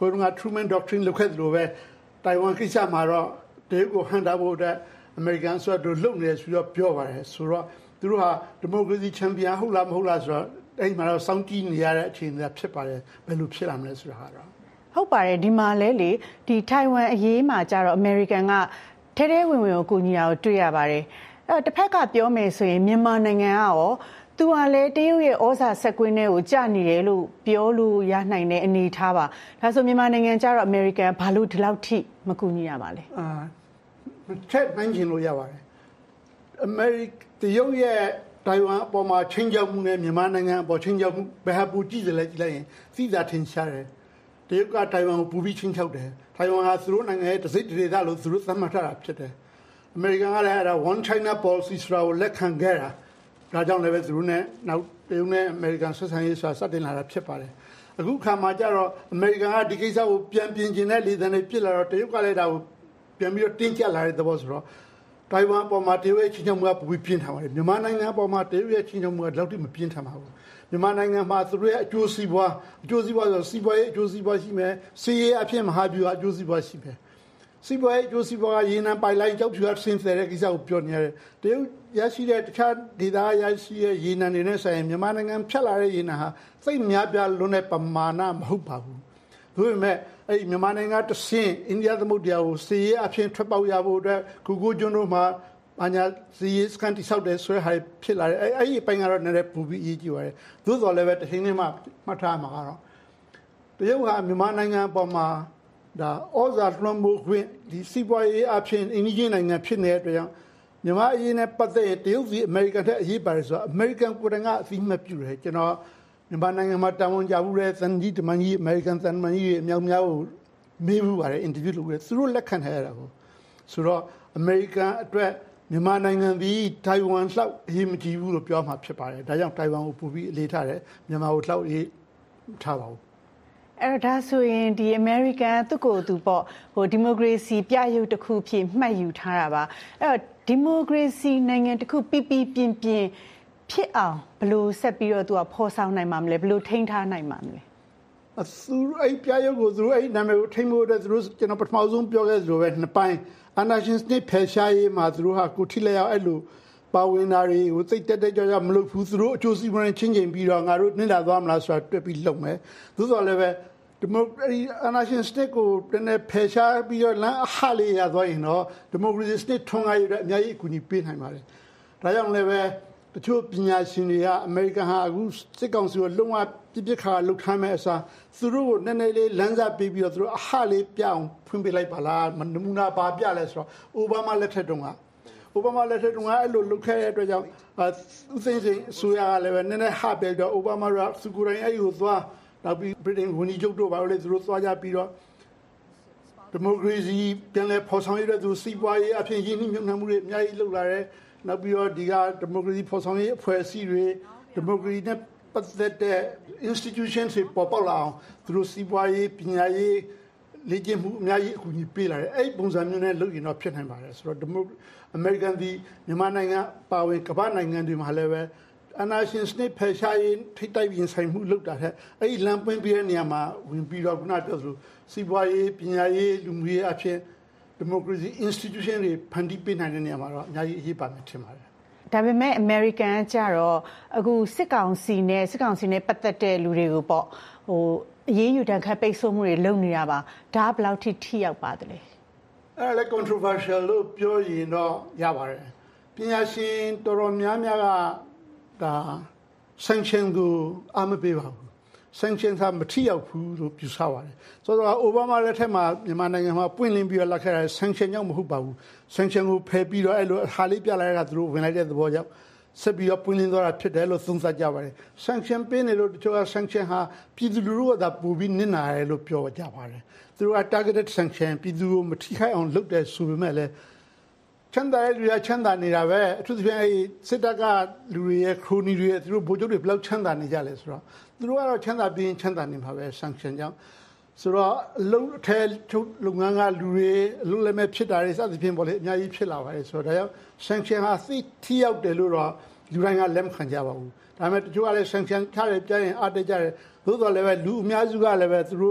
ဟိုတုန်းက Truman Doctrine လုပ်ခဲ့သလိုပဲတိုင်ဝမ်ကိစ္စမှာတော့တရုတ်ကိုဟန်တာဖို့အတွက်အမေရိကန်ဆိုတော့လုံနေတယ်ဆိုတော့ပြောပါတယ်ဆိုတော့သူတို့ဟာဒီမိုကရေစီချန်ပီယံဟုတ်လားမဟုတ်လားဆိုတော့အဲ့မှာတော့စောင့်ကြည့်နေရတဲ့အခြေအနေဖြစ်ပါတယ်ဘယ်လိုဖြစ်လာမလဲဆိုတာကတော့ဟုတ်ပါတယ်ဒီမှာလဲလေဒီထိုင်ဝမ်အရေးမှာကြတော့အမေရိကန်ကထဲထဲဝင်ဝင်ကိုကူညီတာကိုတွေ့ရပါတယ်အဲ့တော့တစ်ဖက်ကပြောမယ်ဆိုရင်မြန်မာနိုင်ငံကရောသူကလည်းတရုတ်ရဲ့ဩဇာဆက်ကွင်းတွေကိုကြာနေတယ်လို့ပြောလို့ရနိုင်တဲ့အနေအထားပါဒါဆိုမြန်မာနိုင်ငံကျတော့အမေရိကန်ဘာလို့ဒီလောက်ထိမကူညီရပါလဲချက်နိုင်ချင်လို့ရပါတယ်အမေရိကတရုတ်ရဲ့တိုင်ဝမ်အပေါ်မှာချင်းချောက်မှုနဲ့မြန်မာနိုင်ငံအပေါ်ချင်းချောက်မှုဘယ်ဟာပူကြည့်စလဲကြည့်လိုက်ရင်သိသာထင်ရှားတယ်တရုတ်ကတိုင်ဝမ်ကိုပူပြီးချင်းချောက်တယ်တိုင်ဝမ်ဟာသူတို့နိုင်ငံရဲ့တစိတ်တဒေသလို့သူတို့သတ်မှတ်ထားတာဖြစ်တယ်အမေရိကန်ကလည်းအဲ့ဒါ one China policy ဆိုတာကိုလက်ခံခဲ့တာဒါကြောင့်လည်းပဲသူတို့နဲ့နောက်တရုတ်နဲ့အမေရိကန်ဆက်ဆံရေးဆိုတာစတင်လာတာဖြစ်ပါတယ်အခုခါမှာကျတော့အမေရိကန်ကဒီကိစ္စကိုပြန်ပြင်ကျင်တဲ့လေသံတွေပြစ်လာတော့တရုတ်ကလည်းဒါကိုပြန်ပြီးတော့တင်းကျပ်လာတဲ့သဘောဆိုတော့တိုင်ဝမ်ပေါ်မှာတရုတ်ရဲ့ချင်းချောက်မှုကပူပြီးပြင်းထန်ပါတယ်မြန်မာနိုင်ငံပေါ်မှာတရုတ်ရဲ့ချင်းချောက်မှုကလောက်တိမပြင်းထန်ပါဘူးမြန်မာနိုင်ငံမှာသူတို့ရဲ့အကျိုးစီးပွားဆိုစီးပွားရေးအကျိုးစီးပွားရှိမယ်စီးရေးအဖြစ်မဟာဗျူဟာအကျိုးစီးပွားရှိမယ်စီးပွားရေးအကျိုးစီးပွားကရေနံပိုင်လိုင်းကြောက်ဖြူကဆင်းသက်တဲ့ကိစ္စကိုပြောနေရတယ်တရုတ်ရရှိတဲ့တခြားဒေသရရှိတဲ့ရေနံတွေနဲ့ဆိုင်ရင်မြန်မာနိုင်ငံဖြတ်လာတဲ့ရေနံဟာစိတ်များပြားလွန်းတဲ့ပမာဏမဟုတ်ပါဘူးဒါပေမဲ့အဲ့မြန်မာနိုင်ငံတဆင့်အိန္ဒိယသမုဒ္ဒရာကိုစီးရေးအဖြစ်ထွက်ပေါက်ရဖို့အတွက်ကူကိုကျွန်းတို့မှာအညာစီးရေးစကန်တိဆောက်တဲ့ဆွဲဟာဖြစ်လာတယ်အဲ့ဒီအပိုင်းကတော့နည်းနည်းပူပြီးအရေးကြီးပါတယ်သို့တော်လည်းပဲတစ်ချိန်နဲ့မှမှတ်ထားမှာကတော့တရုတ်ဟာမြန်မာနိုင်ငံပေါ်မှာဒါဩဇာလွှမ်းမိုးခွင့်ဒီစီးပွားရေးအဖြစ်အင်ဒီဂျင်နိုင်ငံဖြစ်နေတဲ့အတွက်ကြောင့်မြန်မာအရေးနဲ့ပတ်သက်ရင်တရုတ်စီအမေရိကန်တဲ့အရေးပါတယ်ဆိုတော့အမေရိကန်ကိုယ်တိုင်ကအသိမှတ်ပြုတယ်ကျွန်တော်မြန်မာနိုင်ငံမှာတာဝန်ကျမှုတဲ့သံကြီးတမန်ကြီးအမေရိကန်သံမန်ကြီးအမြောက်များကိုမေးမှုပါတယ်အင်တာဗျူးလုပ်တယ်သူတို့လက်ခံထားရတာကိုဆိုတော့အမေရိကန်အတွက်မြန်မာနိုင်ငံဒီတိုင်ဝမ်လောက်အရေးမကြီးဘူးလို့ပြောမှာဖြစ်ပါတယ်ဒါကြောင့်တိုင်ဝမ်ကိုပူပြီးအလေးထားတယ်မြန်မာကိုလောက်ရေးထားပါဘူးအဲ့ဒါဆိုရင်ဒီ American သူ့ကိုယ်သူပေါ့ဟိုဒီမိုကရေစီပြရုပ်တစ်ခုဖြစ်မှတ်ယူထားတာပါအဲ့တော့ဒီမိုကရေစီနိုင်ငံတစ်ခုပြပြပြင်းပြင်းဖြစ်အောင်ဘယ်လိုဆက်ပြီးတော့သူကဖော်ဆောင်နိုင်မှာမလဲဘယ်လိုထိန်းထားနိုင်မှာမလဲသူအဲ့ပြရုပ်ကိုသူအဲ့နာမည်ကိုထိန်းဖို့အတွက်သူတို့ကျွန်တော်ပထမဆုံးပြောခဲ့သလိုပဲနှစ်ပိုင်းအာနာရှင်စနစ်ဖယ်ရှားရေးမှာသူတို့ဟာကိုထိလက်ရောက်အဲ့လိုပါဝင်တာတွေကိုသိတက်ကြမလုပ်ဘူးသူတို့အကျိုးစီးပွားရေးချင်းချင်းပြီးတော့ငါတို့နှိမ့်လာသွားမလားဆိုတာတွေ့ပြီးလုံမယ်သို့တော်လည်းပဲဒီမိုကရေစီအာဏာရှင်စနစ်ကိုတနေ့ဖယ်ရှားပြီးတော့လမ်းအဟလေးရသွားရင်တော့ဒီမိုကရေစီစနစ်ထွန်းကားရတဲ့အများကြီးအကူအညီပေးနိုင်ပါတယ်ဒါကြောင့်လည်းပဲတချို့ပညာရှင်တွေကအမေရိကန်ဟာအခုစစ်ကောင်စီကိုလုံးဝပြစ်ခါလှုပ်ခမ်းမဲ့အစားသူတို့ကိုနည်းနည်းလေးလမ်းစာပေးပြီးတော့သူတို့အဟလေးပြအောင်ဖွင့်ပေးလိုက်ပါလားနမူနာပါပြလဲဆိုတော့အိုဘားမားလက်ထက်တုန်းကအဲ့လိုလုပ်ခဲ့တဲ့အတွက်ကြောင့်ဦးသိန်းစိန်အစိုးရကလည်းပဲနည်းနည်းဟပဲတော့အိုဘားမားကသူကိုယ်တိုင်အဲ့ဒီကိုသွားနောက်ပြီးဗြိတိန်ဝန်ကြီးချုပ်တို့ဘာလို့လဲသူတို့သွားကြပြီးတော့ဒီမိုကရေစီပြန်လည်ဖော်ဆောင်ရတဲ့သူစီးပွားရေးအဖြစ်ရင်းနှီးမြှုပ်နှံမှုတွေအများကြီးလုပ်လာတယ်နောက်ပြီးတော့ဒီကဒီမိုကရေစီဖော်ဆောင်ရေးအဖွဲ့အစည်းတွေဒီမိုကရေစီနဲ့ပတ်သက်တဲ့ institution တွေပေါ်ပေါက်လာအောင်သူတို့စီးပွားရေးပညာရေးလေ့ကျင့်မှုအများကြီးအကူအညီပေးလာတယ်အဲ့ဒီပုံစံမျိုးနဲ့လုပ်ရင်တော့ဖြစ်နိုင်ပါတယ်ဆိုတော့အမေရိကန်ဒီမြန်မာနိုင်ငံပါဝင်ကမ္ဘာနိုင်ငံတွေမှာလည်းပဲအနာရှင်စနစ်ဖယ်ရှားရေးထိတိုက်ရင်ဆိုင်မှုလုပ်တာတဲ့အဲ့ဒီလမ်းပွင့်ပြတဲ့နေရာမှာဝင်ပြီးတော့ခုနပြောသလိုစီးပွားရေးပညာရေးလူမှုရေးအဖြစ်ဒီမိုကရေစီ institution တွေဖန်တီးပေးနိုင်တဲ့နေရာမှာတော့အများကြီးအရေးပါမယ်ထင်ပါတယ်ဒါပေမဲ့ American ကျတော့အခုစစ်ကောင်စီနဲ့ပတ်သက်တဲ့လူတွေကိုပေါ့ဟိုအရေးယူတန်းခတ်ပိတ်ဆို့မှုတွေလုပ်နေတာပါဒါဘယ်လောက်ထိရောက်ပါသလဲအဲ့လည်း controversial လို့ပြောရင်တော့ရပါတယ်ပညာရှင်တော်တော်များများကဒါ sanction ကိုအမပေးပါဘူး sanction ကမထိရောက်ဘူးလို့ပြောထားပါတယ်ဆိုတော့အိုဘားမားလက်ထက်မှာမြန်မာနိုင်ငံမှာပွင့်လင်းပြီးတော့လက်ခဲ့တဲ့ sanction ကြောင့်မဟုတ်ပါဘူး sanction ကိုဖယ်ပြီးတော့အဲ့လိုဟာလေးပြလိုက်တာသူတို့ဝင်လိုက်တဲ့သဘောကြောင့်ဆက်ပြီးတော့ပွင့်လင်းသွားတာဖြစ်တယ်လို့သုံးသပ်ကြပါတယ် sanction ပေးနေလို့တချို့က sanction ဟာပြည်သူလူထုကသာပူပြီးနစ်နာတယ်လို့ပြောကြပါတယ်သူတို့က targeted sanction ပြည်သူကိုမထိခိုက်အောင်လုပ်တယ်ဆိုပေမဲ့လည်းချမ်းသာတဲ့လူရချမ်းသာနေတာပဲအထူးသဖြင့်အဲ့စစ်တပ်ကလူတွေရဲ့ခရိုနီတွေရဲ့သူတို့ဗိုလ်ချုပ်တွေဘယ်လောက်ချမ်းသာနေကြလဲဆိုတော့သူတို့ကတော့ချမ်းသာပြီးချမ်းသာနေမှာပဲ sanction ကြောင့်ဆိုတော့အလုံးအထဲချုပ်လုပ်ငန်းကလူတွေအလုံးလည်းမဲ့ဖြစ်တာတွေစသဖြင့်ပေါ့လေအများကြီးဖြစ်လာပါတယ်ဆိုတော့ဒါကြောင့် sanction ဟာသိထိရောက်တယ်လို့တော့လူတိုင်းကလက်မခံကြပါဘူးဒါပေမဲ့တချို့ကလည်း sanction ထားတယ်ကြားရင်အားတကြတယ်သို့တော်လည်းပဲလူအများစုကလည်းပဲသူတို့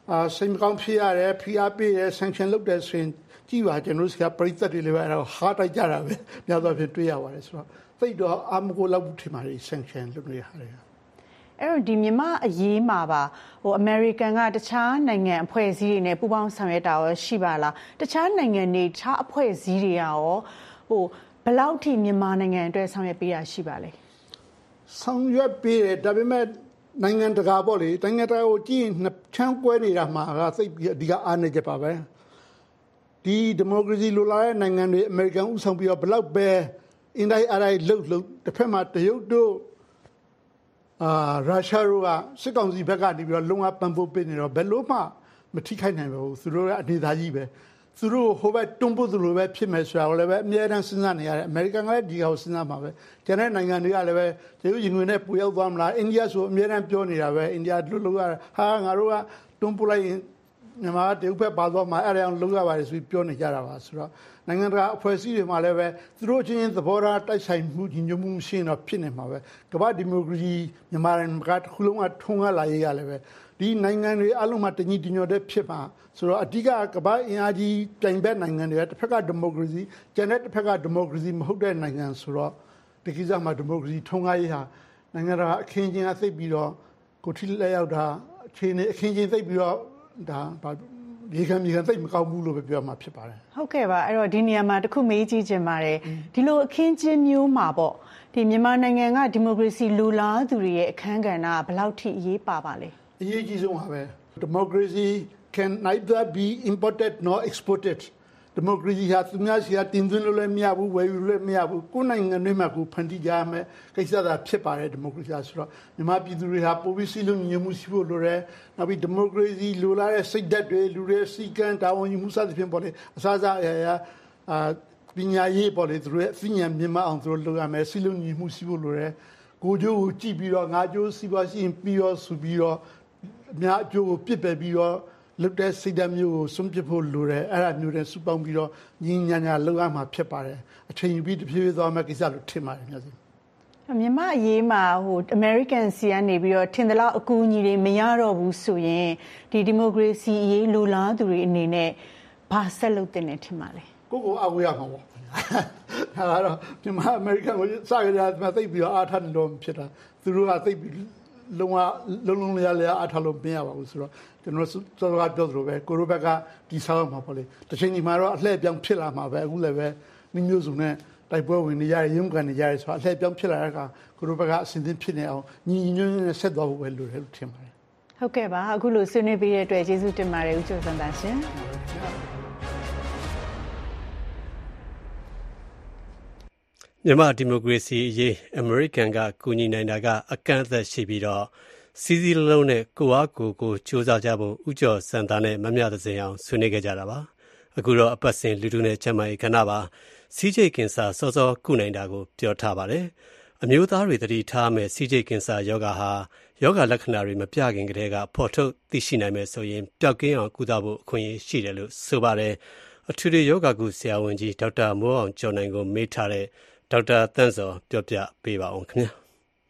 စိတ်မကောင်းဖြစ်ရတယ်ဖိအားပေးတယ် sanction လုပ်တယ်ဆိုရင်ကြည့်ပါကျွန်တော်တို့ကပရိသတ်တွေလည်းပဲအဲ့ဒါဟာတိုက်ကြတာပဲများသောအားဖြင့်တွေ့ရပါတယ်ဆိုတော့သိတော့အမကိုလောက်ထင်ပါတယ် sanction လုပ်နေရတယ်အဲ့တော့ဒီမြန်မာအရေးမှာပါအမေရိကန်ကတခြားနိုင်ငံအဖွဲ့အစည်းတွေနဲ့ပူးပေါင်းဆောင်ရွက်တာရောရှိပါလားတခြားနိုင်ငံတွေတခြားအဖွဲ့အစည်းတွေရောဘယ်လောက်ထိမြန်မာနိုင်ငံအတွက်ဆောင်ရွက်ပေးတာရှိပါလဲဆောင်ရွက်ပေးတယ်ဒါပေမဲ့နိုင်ငံတကာပေါ့လေနိုင်ငံတကာကိုကြည့်ရင်နှစ်ချမ်းကွဲနေတာမှာကသိပြီးအဓိကအားနေကြပါပဲဒီဒီမိုကရေစီလိုလားတဲ့နိုင်ငံတွေအမေရိကန်ဥဆောင်ပြီးတော့ဘယ်လောက်ပဲအင်တိုင်းအားတိုင်းလှုပ်တစ်ဖက်မှာတရုတ်တို့ရုရှားတို့ကစစ်ကောင်စီဘက်ကနေပြီးတော့လုံအောင်ပံ့ပိုးပေးနေတော့ဘယ်လို့မှမထိခိုက်နိုင်ပါဘူးသူတို့ကအနေသားကြီးပဲသူတို့ဟိုဘက်တွန်းပို့သူလိုပဲဖြစ်မယ်ဆိုတာကိုလည်းပဲအများအားစဉ်းစားနေရတယ်အမေရိကန်ကလည်းဒီဟာကိုစဉ်းစားမှာပဲကျန်တဲ့နိုင်ငံတွေကလည်းပဲတရုတ်ရင်ဝင်နဲ့ပူရောက်သွားမလားအိန္ဒိယဆိုအများအားပြောနေတာပဲအိန္ဒိယတို့လို့ကဟာငါတို့ကတွန်းပို့လိုက်ရင်မြန်မာတရုတ်ဘက်ပါသွားမှာအဲ့ဒါအောင်လုပ်ရပါတယ်ဆိုပြီးပြောနေကြတာပါဆိုတော့နိုင်ငံတကာအဖွဲ့အစည်းတွေမှာလည်းပဲသူတို့ချင်းသဘောထားတိုက်ဆိုင်မှုညီညွတ်မှုရှိတော့ဖြစ်နေမှာပဲကမ္ဘာဒီမိုကရေစီမြန်မာနိုင်ငံကတစ်ခုလုံးကထုံးကားလာရေးရလည်းပဲဒီနိုင်ငံတွေအလုံးမှာတညီတညွတ်တဲ့ဖြစ်မှာဆိုတော့အဓိကကမ္ဘာအင်အားကြီးပြိုင်ဘက်နိုင်ငံတွေကတစ်ဖက်ကဒီမိုကရေစီကျန်တဲ့တစ်ဖက်ကဒီမိုကရေစီမဟုတ်တဲ့နိုင်ငံဆိုတော့ဒီကိစ္စမှာဒီမိုကရေစီထုံးကားရေးဟာနိုင်ငံတကာအခင်းချင်းအသိပြီးတော့ကိုထိလက်ရောက်တာအခြေအနေအခင်းချင်းသိပြီးတော့ဒါဒီကံသိမကောင်းဘူးလို့ပဲပြောမှာဖြစ်ပါတယ်ဟုတ်ကဲ့ပါအဲ့တော့ဒီနေရာမှာတခုမေးကြည့်ချင်ပါတယ်ဒီလိုအခင်းချင်းမျိုးမှာပေါ့ဒီမြန်မာနိုင်ငံကဒီမိုကရေစီလိုလားသူတွေရဲ့အခန်းကဏ္ဍကဘယ်လောက်ထိအရေးပါပါလဲအရေးကြီးဆုံးပါပဲ Democracy can neither be imported nor exported democracy ဟာသူများစီကတင်သွင်းလို့လည်းမရဘူးဝယ်ယူလို့လည်းမရဘူးကိုယ်နိုင်ငံတွေမှာကိုဖန်တီးကြမယ်ကိစ္စသာဖြစ်ပါတယ် democracy ဆိုတော့မြန်မာပြည်သူတွေဟာပိုပြီးစည်းလုံးညီညွတ်မှုရှိဖို့လိုတယ်နောက်ပြီး democracy လိုလားတဲ့စိတ်ဓာတ်တွေလူတွေစီကံတာဝန်ယူမှုစသဖြင့်ပေါ့လေအစားအစာပညာရေးပေါ့လေသူတို့ရဲ့အဉာဏ်မြင့်မအောင်သူတို့လုပ်ရမယ်စည်းလုံးညီမှုရှိဖို့လိုတယ်ကိုကျိုးကိုကြည့်ပြီးတော့ငါကျိုးစီးပွားရှိရင်ပြီးတော့ဆိုပြီးတော့အများအကျိုးကိုပြစ်ပယ်ပြီးတော့လုတဲ့စိတ်ဓာတ်မျိုးကိုစွန့်ပစ်ဖို့လိုတယ်အဲ့ဒါမျိုးတွေစုပေါင်းပြီးတော့ညီညာညာလောက်ရမှာဖြစ်ပါတယ်အချိန်ယူပြီးတဖြည်းဖြည်းသွားမယ်ကိစ္စလို့ထင်ပါတယ်များစီမြန်မာအရေးမှာAmerican စီကနေပြီးတော့ထင်သလောက်အကူအညီတွေမရတော့ဘူးဆိုရင်ဒီမိုကရေစီအရေးလိုလားသူတွေအနေနဲ့ဘာဆက်လုပ်တင်နေထင်ပါလဲကိုအားကိုးရမှာပေါ့ဟာတော့မြန်မာ American ကိုစကြရမှာသိပြီးတော့အားထားလို့ဖြစ်တာသူတို့ကသိပြီးလုံးလျားအားထားလို့မရပါဘူးဆိုတော့ကျွန်တော်စောစောကပြောသလိုပဲကိုရိုဘက်ကဒီဆောက်မှာပေါ့လေတစ်ချိန်ဒီမှာတော့အလှည့်ပြောင်းဖြစ်လာမှာပဲအခုလည်းပဲမျိုးစုံနဲ့တိုက်ပွဲဝင်နေရရုံးကန်နေရတယ်ဆိုတော့အလှည့်ပြောင်းဖြစ်လာတဲ့အခါကိုရိုဘက်ကအစဉ်သင်းဖြစ်နေအောင်ညီညွတ်နဲ့ဆက်သွားဖို့ပဲလိုတယ်လို့ထင်ပါတယ်ဟုတ်ကဲ့ပါအခုလိုဆွေးနွေးပေးတဲ့အတွက်ကျေးဇူးတင်ပါတယ်ဦးကျော်စံတန်ရှင်မြန်မာဒီမိုကရေစီအရေးအမေရိကန်ကကူညီနိုင်တာကအကန့်အသတ်ရှိပြီးတော့စီစီလုံးနဲ့ကိုအားကိုစူးစမ်းကြဖို့ဦးကျော်စံသားနဲ့မမြသစင်အောင်ဆွေးနွေးခဲ့ကြတာပါအခုတော့အပတ်စဉ်လူထုနဲ့ကျန်းမာရေးခဏပါစီးကျိတ်ကင်ဆာစောစောကုနိုင်တာကိုပြောထားပါတယ်အမျိုးသားတွေသတိထားမယ်စီးကျိတ်ကင်ဆာယောဂါဟာယောဂလက္ခဏာတွေမပြခင်ကတည်းကဖော်ထုတ်သိရှိနိုင်မယ်ဆိုရင်ပျောက်ကင်းအောင်ကုသဖို့အခွင့်အရေးရှိတယ်လို့ဆိုပါတယ်အထူးယောဂကုဆရာဝန်ကြီးဒေါက်တာမိုးအောင်ကျော်နိုင်ကိုမေးထားတဲ့ဒေါက်တာတန့်စောပြောပြပေးပါအောင်ခင်ဗျာ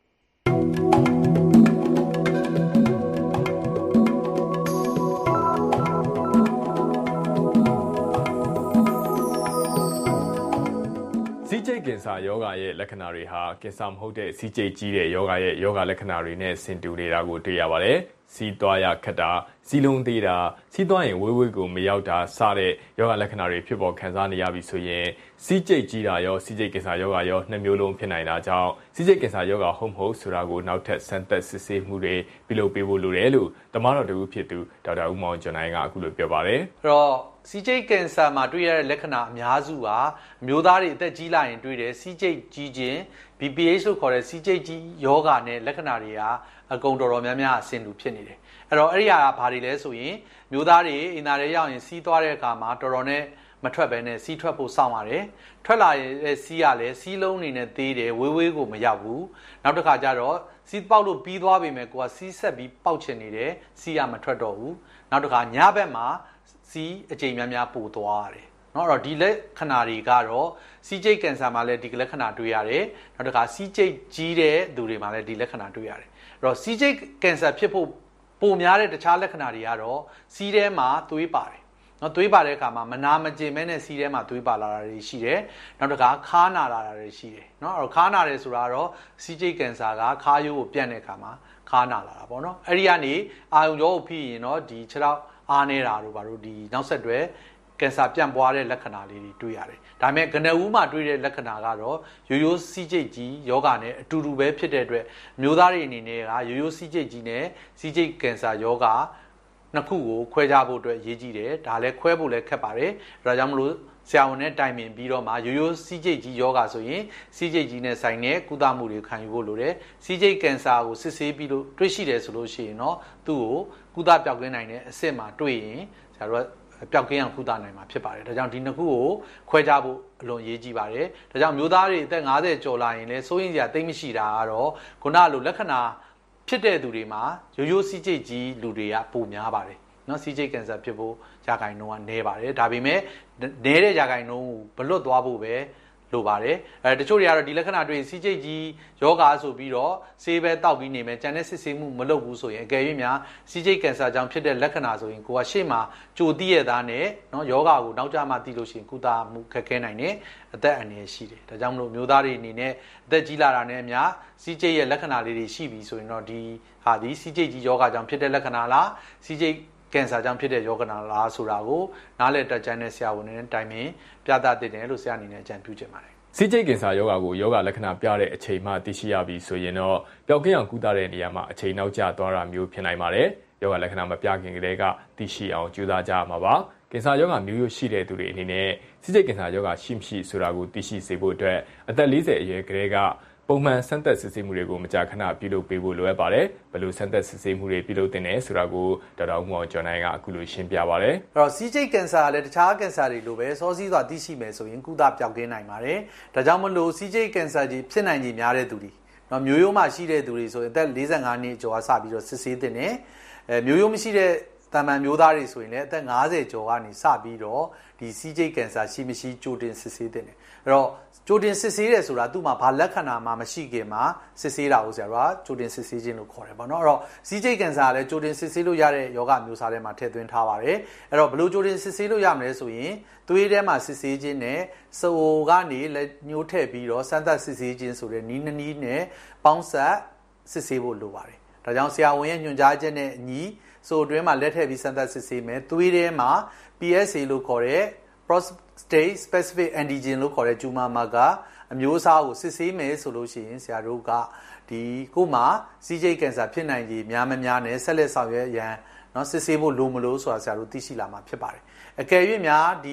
စီးကျိတ်ကင်ဆာယောဂရဲ့လက္ခဏာတွေဟာကင်ဆာမဟုတ်တဲ့စီးကျိတ်ကြီးတဲ့ယောဂရဲ့ယောဂလက္ခဏာတွေနဲ့ဆင်တူနေတာကိုတွေ့ရပါတယ်။စီးသွားရခက်တာစီးလုံးသေးတာစီးသွားရင်ဝေးဝေးကိုမရောက်တာစတဲ့ယောဂလက္ခဏာတွေဖြစ်ပေါ်ခံစားနေရပြီဆိုရင်စီးကျိတ်ကြီးတာရောစီးကျိတ်ကင်ဆာယောဂရောနှစ်မျိုးလုံးဖြစ်နိုင်တာကြောင့်စီးကျိတ်ကင်ဆာယောဂဟုတ်မဟုတ်ဆိုတာကိုနောက်ထပ်စမ်းသပ်စစ်ဆေးမှုတွေပြုလုပ်ပေးဖို့လိုတယ်လို့တမတော်တူဖြစ်သူဒေါက်တာဦးမောင်ကျော်နိုင်ကအခုလိုပြောပါတယ်။အဲ့တော့စီးကျိတ်ကင်ဆာမှာတွေ့ရတဲ့လက္ခဏာအများစုကအမျိုးသားတွေအသက်ကြီးလာရင်တွေ့တယ်စီးကျိတ်ကြီးခြင်း BPH လို့ခေါ်တဲ့စီးကျိတ်ကြီးယောဂနဲ့လက္ခဏာတွေကအကုန်တော်များများအဆင်တူဖြစ်နေတယ်အဲ့တော့အဲ့ဒီဟာကဘာတွေလဲဆိုရင်မျိုးသားတွေအင်တာတွေရောက်ရင်စီးသွားတဲ့အခါမှာတော်တော်နဲ့မထွက်ဘဲနဲ့စီးထွက်ဖို့စောင့်ရတယ်ထွက်လာတဲ့စီးရလဲစီးလုံးနေနဲ့သေးတယ်ဝေးဝေးကိုမရောက်ဘူးနောက်တစ်ခါကျတော့စီးပေါက်လို့ပြီးသွားပြီမဲ့ကိုကစီးဆက်ပြီးပေါက်ချင်နေတယ်စီးရမထွက်တော့ဘူးနောက်တစ်ခါညဘက်မှာစီးအကြိမ်များများပိုသွားရတယ်နော်အဲ့တော့ဒီလက္ခဏာတွေကတော့စီးကျိတ်ကင်ဆာမှာလည်းဒီလက္ခဏာတွေ့ရတယ်နောက်တစ်ခါစီးကျိတ်ကြီးတဲ့သူတွေမှာလည်းဒီလက္ခဏာတွေ့ရတယ်အဲ့တော့စီးကျိတ်ကင်ဆာဖြစ်ဖို့ပုံများတဲ့တခြားလက္ခဏာတွေကတော့စီးထဲမှာသွေးပါတယ်နော်သွေးပါတဲ့အခါမှာမနာမကျင်မဲနဲ့စီးထဲမှာသွေးပါလာတာတွေရှိတယ်နောက်တစ်ခါခါနာလာတာတွေရှိတယ်နော်အဲ့တော့ခါနာတယ်ဆိုတာကတော့စီးကျိတ်ကင်ဆာကခါရိုးကိုပြန့်တဲ့အခါမှာခါနာလာတာပေါ့နော်အဲ့ဒီကနေအာယုံကြောကိုဖိရင်တော့ဒီခြေထောက်အားနေတာတို့ဘာလို့ဒီနောက်ဆက်တွဲကင်ဆာပြန့်ပွားတဲ့လက္ခဏာလေးတွေတွေ့ရတယ်ဒါပေမဲ့ကနဦးမှာတွေ့တဲ့လက္ခဏာကတော့ရိုးရိုးစီးကျိတ်ကြီးယောဂနဲ့အတူတူပဲဖြစ်တဲ့အတွက်မျိုးသားတွေအနေနဲ့ကရိုးရိုးစီးကျိတ်ကြီးနဲ့စီးကျိတ်ကင်ဆာယောဂနှစ်ခုကိုခွဲခြားဖို့အတွက်ရေးကြည့်တယ်ဒါလည်းခွဲဖို့လည်းခက်ပါတယ်ဒါကြောင့်မလို့ဆရာဝန်နဲ့တိုင်ပင်ပြီးတော့မှရိုးရိုးစီးကျိတ်ကြီးယောဂဆိုရင်စီးကျိတ်ကြီးနဲ့ဆိုင်တဲ့ကုသမှုတွေခံယူဖို့လိုတယ်စီးကျိတ်ကင်ဆာကိုစစ်ဆေးပြီးလို့တွေ့ရှိတယ်ဆိုလို့ရှိရင်တော့သူ့ကိုကုသပျောက်ကင်းနိုင်တဲ့အဆင့်မှာတွေ့ရင်ဆရာတို့ပျောက်ကင်းအောင်ကုသနိုင်မှာဖြစ်ပါတယ်ဒါကြောင့်ဒီနှစ်ခုကိုခွဲခြားဖို့အလွန်ရေးကြည့်ပါတယ်ဒါကြောင့်မျိုးသားတွေအသက်50ကျော်လာရင်လည်းစိုးရိမ်စရာတိတ်မရှိတာကတော့ခုနလိုလက္ခဏာဖြစ်တဲ့သူတွေမှာရိုးရိုးစီးကျိတ်ကြီးလူတွေကပိုများပါတယ်နော်စီးကျိတ်ကင်ဆာဖြစ်ဖို့ရာခိုင်နှုန်းကနည်းပါတယ်ဒါပေမဲ့နည်းတဲ့ရာခိုင်နှုန်းကိုဘလွတ်သွားဖို့ပဲလိုပါတယ်တချို့တွေကတော့ဒီလက္ခဏာတွေ့စီးကျိတ်ကြီးယောဂါဆိုပြီးတော့ဆေးပဲတောက်ပြီးနေမယ်ကြံတဲ့စစ်ဆေးမှုမလုပ်ဘူးဆိုရင်အကယ်၍များစီးကျိတ်ကင်ဆာကြောင့်ဖြစ်တဲ့လက္ခဏာဆိုရင်ကိုကရှေ့မှာကြိုသိရသားနဲ့နော်ယောဂါကိုနောက်ကျမှသိလို့ရှိရင်ကုသမှုခက်ခဲနိုင်တယ်အသက်အန္တရာယ်ရှိတယ်ဒါကြောင့်မလို့မျိုးသားတွေအနေနဲ့အသက်ကြီးလာတာနဲ့အများစီးကျိတ်ရဲ့လက္ခဏာလေးတွေရှိပြီဆိုရင်တော့ဒီဟာဒီစီးကျိတ်ကြီးယောဂါကြောင့်ဖြစ်တဲ့လက္ခဏာလားစီးကျိတ်ကင်ဆာကြောင့်ဖြစ်တဲ့ယောဂနာလားဆိုတာကိုနားလည်တတ်ကြတဲ့ဆရာဝန်တွေနဲ့တိုင်ပင်ပြသသင့်တယ်လို့ဆရာအနေနဲ့အကြံပြုချင်ပါတယ်စီးကျိတ်ကင်ဆာယောဂါကိုယောဂလက္ခဏာပြတဲ့အချိန်မှသိရှိရပြီဆိုရင်တော့ပျောက်ကင်းအောင်ကုသတဲ့နေရာမှာအချိန်နောက်ကျသွားတာမျိုးဖြစ်နိုင်ပါတယ်ယောဂလက္ခဏာမပြခင်ကတည်းကသိရှိအောင်ကြိုးစားကြရမှာပါကင်ဆာယောဂါမျိုးရိုးရှိတဲ့သူတွေအနေနဲ့စီးကျိတ်ကင်ဆာယောဂါရှိမရှိဆိုတာကိုသိရှိစေဖို့အတွက်အသက်40အရွယ်ကတည်းကပုံမှန်စမ်းသပ်စစ်ဆေးမှုတွေကိုမကြာခဏပြုလုပ်ပေးဖို့လိုအပ်ပါတယ်ဘယ်လိုစမ်းသပ်စစ်ဆေးမှုတွေပြုလုပ်သင့်တယ်ဆိုတာကိုဒေါက်တာဦးမောင်ကျော်နိုင်ကအခုလိုရှင်းပြပါတယ်အဲ့တော့စီးကျိတ်ကင်ဆာလည်းတခြားကင်ဆာတွေလိုပဲစောစီးစွာသိရှိမယ်ဆိုရင်ကုသပျောက်ကင်းနိုင်ပါတယ်ဒါကြောင့်မလို့စီးကျိတ်ကင်ဆာကြီးဖြစ်နိုင်ခြေများတဲ့သူတွေနော်မျိုးရိုးမှရှိတဲ့သူတွေဆိုရင်အသက်45နှစ်ကျော်ကစပြီးတော့စစ်ဆေးသင့်တယ်မျိုးရိုးမရှိတဲ့တာမန်မျိုးသားတွေဆိုရင်လည်းအသက်50ကျော်ကနေစပြီးတော့ဒီစီးကျိတ်ကင်ဆာရှိမရှိကြိုတင်စစ်ဆေးသင့်တယ်အဲ့တော့ကြိုတင်စစ်ဆေးတယ်ဆိုတာသူ့မှာဘာလက္ခဏာမှမရှိခင်မှာစစ်ဆေးတာကိုဆရာတို့ကကြိုတင်စစ်ဆေးခြင်းလို့ခေါ်တယ်ပေါ့နော်အဲ့တော့စီးကျိတ်ကင်ဆာလည်းကြိုတင်စစ်ဆေးလို့ရတဲ့ယောဂမျိုးစားထဲမှာထည့်သွင်းထားပါတယ်အဲ့တော့ဘယ်လိုကြိုတင်စစ်ဆေးလို့ရမလဲဆိုရင်သွေးထဲမှာစစ်ဆေးခြင်းနဲ့စိုးကနေလက်ညှိုးထည့်ပြီးတော့စမ်းသပ်စစ်ဆေးခြင်းဆိုတဲ့နည်းနည်းနဲ့ပေါင်းစပ်စစ်ဆေးဖို့လိုပါတယ်ဒါကြောင့်ဆရာဝန်ရဲ့ညွှန်ကြားချက်နဲ့အညီစိုးအတွင်းမှာလက်ထည့်ပြီးစမ်းသပ်စစ်ဆေးမယ်သွေးထဲမှာ PSA လို့ခေါ်တဲ့ prostate specific antigen လို့ခေါ်တဲ့ tumor marker အမျိုးအစားကိုစစ်ဆေးမယ်ဆိုလို့ရှိရင်ဆရာတို့ကဒီကိုမှစီးကျိတ်ကင်ဆာဖြစ်နိုင်ကြီးများမများနဲ့ဆက်လက်ဆောင်ရွက်ရန်เนาะစစ်ဆေးဖို့လိုမလို့ဆိုတာဆရာတို့သိရှိလာမှာဖြစ်ပါတယ်အကယ်၍များဒီ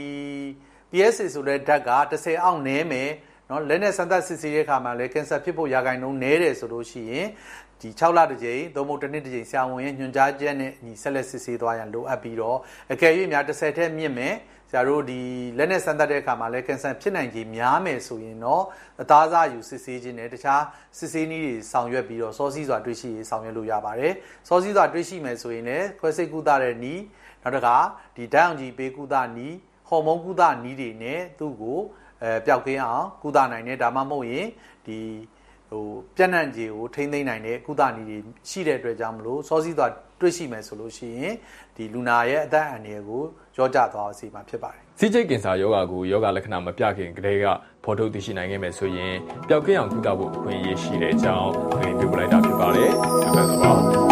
PSA ဆိုတဲ့ဓာတ်က10အောက်နည်းမယ်เนาะလက်နဲ့စမ်းသပ်စစ်ဆေးတဲ့အခါမှာလည်းကင်ဆာဖြစ်ဖို့ရာခိုင်နှုန်းနည်းတယ်ဆိုလို့ရှိရင်ဒီ6လတစ်ကြိမ်သို့မဟုတ်တစ်နှစ်တစ်ကြိမ်ဆရာဝန်ရဲ့ညွှန်ကြားချက်နဲ့ညီဆက်လက်စစ်ဆေးသွားရန်လိုအပ်ပြီးတော့အကယ်၍များ10ထက်မြင့်မယ်ဆရာတို့ဒီလက်နဲ့စမ်းသပ်တဲ့အခါမှာလည်းကင်ဆာဖြစ်နိုင်ကြီးများမယ်ဆိုရင်တော့အသားစားယူစစ်ဆေးခြင်းနဲ့တခြားစစ်ဆေးနည်းတွေဆောင်ရွက်ပြီးတော့စောစီးစွာတွေ့ရှိရေးဆောင်ရွက်လို့ရပါတယ်စောစီးစွာတွေ့ရှိမယ်ဆိုရင်လည်းခွဲစိတ်ကုသတဲ့နည်းနောက်တစ်ခါဒီဓာတ်အောင်ကြီးပေးကုသနည်းဟော်မုန်းကုသနည်းတွေနဲ့သူ့ကိုပျောက်ကင်းအောင်ကုသနိုင်တယ်ဒါမှမဟုတ်ရင်ဒီပြန့်နှံ့ခြင်းကိုထိန်းသိမ်းနိုင်တဲ့ကုသနည်းတွေရှိတဲ့အတွက်ကြောင့်မလို့စောစီးစွာတွေ့ရှိမယ်ဆိုလို့ရှိရင်ဒီလူနာရဲ့အသက်အန္တရာယ်ကိုကြောကြသွားစေမှာဖြစ်ပါတယ်စီးကျိတ်ကင်ဆာယောဂါကိုယောဂလက္ခဏာမပြခင်ကတည်းကဖော်ထုတ်သိရှိနိုင်ခဲ့မယ်ဆိုရင်ပျောက်ကင်းအောင်ကုသဖို့အခွင့်အရေးရှိတဲ့အကြောင်းသတင်းပေးပို့လိုက်တာဖြစ်ပါတယ်ကျေးဇူးပါ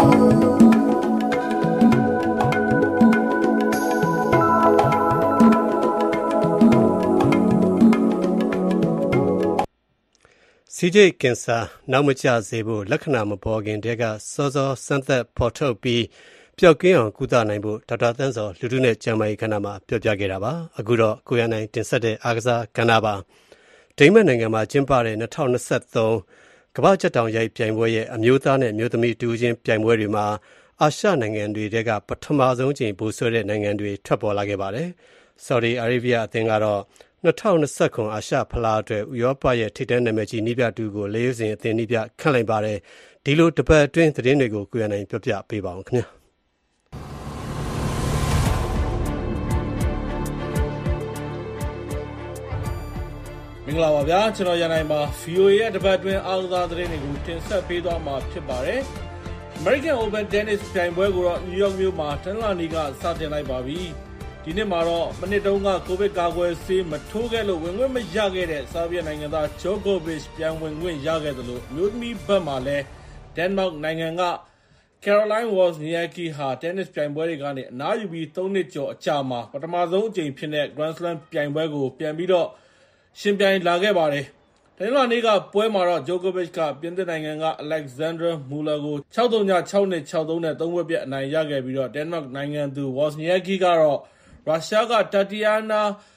စီးကျိတ်ကင်ဆာနောက်မကျစေဖို့လက္ခဏာမပေါ်ခင်တည်းကစောစောစမ်းသပ်ဖော်ထုတ်ပြီးပျောက်ကင်းအောင်ကုသနိုင်ဖို့ဒေါက်တာသန်းစောလူထုနဲ့ကျန်းမာရေးကဏ္ဍမှာပြောပြခဲ့တာပါအခုတော့ကိုရနိုင်တင်ဆက်တဲ့အားကစားကဏ္ဍပါဒိန်းမတ်နိုင်ငံမှာကျင်းပတဲ့2023ကမ္ဘာ့ချက်တောင်ရိုက်ပြိုင်ပွဲရဲ့အမျိုးသားနဲ့အမျိုးသမီးတူချင်းပြိုင်ပွဲတွေမှာအာရှနိုင်ငံတွေထဲကပထမဆုံးချိန်ပိုဆွဲတဲ့နိုင်ငံတွေထွက်ပေါ်လာခဲ့ပါတယ်ဆော်ဒီအာရေဗျအသင်းကတော့2029အာရှဖလားအတွက်ဥရောပရဲ့ထိပ်တန်းနာမည်ကြီးနည်းပြတူကို၄စဉ်အသင်းနည်းပြခန့်လိုက်ပါတယ်ဒီလိုတပတ်အတွင်းသတင်းတွေကိုကိုရနိုင်ပြောပြပေးပါအောင်ခင်ဗျာမင်္ဂလာပါဗျာကျွန်တော်ရန်နိုင်ပါ VOA ရဲ့တပတ်အတွင်းအားကစားသတင်းတွေကိုတင်ဆက်ပေးသွားမှာဖြစ်ပါတယ် American Open Tennis ပြိုင်ပွဲကိုတော့ New York မြို့မှာတနင်္လာနေ့ကစတင်လိုက်ပါပြီ။ဒီနှစ်မှာတော့မနစ်တုန်းကကိုဗစ်ကာကွယ်ဆေးမထိုးခဲ့လို့ဝင်ခွင့်မရခဲ့တဲ့ဆားဘီးယားနိုင်ငံသား Djokovic ပြန်ဝင်ခွင့်ရခဲ့သလိုအမျိုးသမီးဘက်မှာလည်း Denmark နိုင်ငံက Caroline Wozniacki ဟာ tennis ပြိုင်ပွဲတွေကနေအနားယူပြီး3နှစ်ကျော်အကြာမှာပထမဆုံးအကြိမ်ဖြစ်တဲ့ Grand Slam ပြိုင်ပွဲကိုပြန်ပြီးတော့ရှင်ပြိုင်လာခဲ့ပါတယ်။တနင်္လာနေ့ကပွဲမှာတော့ Djokovic ကပြင်သစ်နိုင်ငံက Alexander Muller ကို 6-3, 6-2, 6-3 နဲ့3ပွဲပြတ်အနိုင်ရခဲ့ပြီးတော့ Denmark နိုင်ငံသူ Wozniacki ကတော့ရုရှားက Tatiana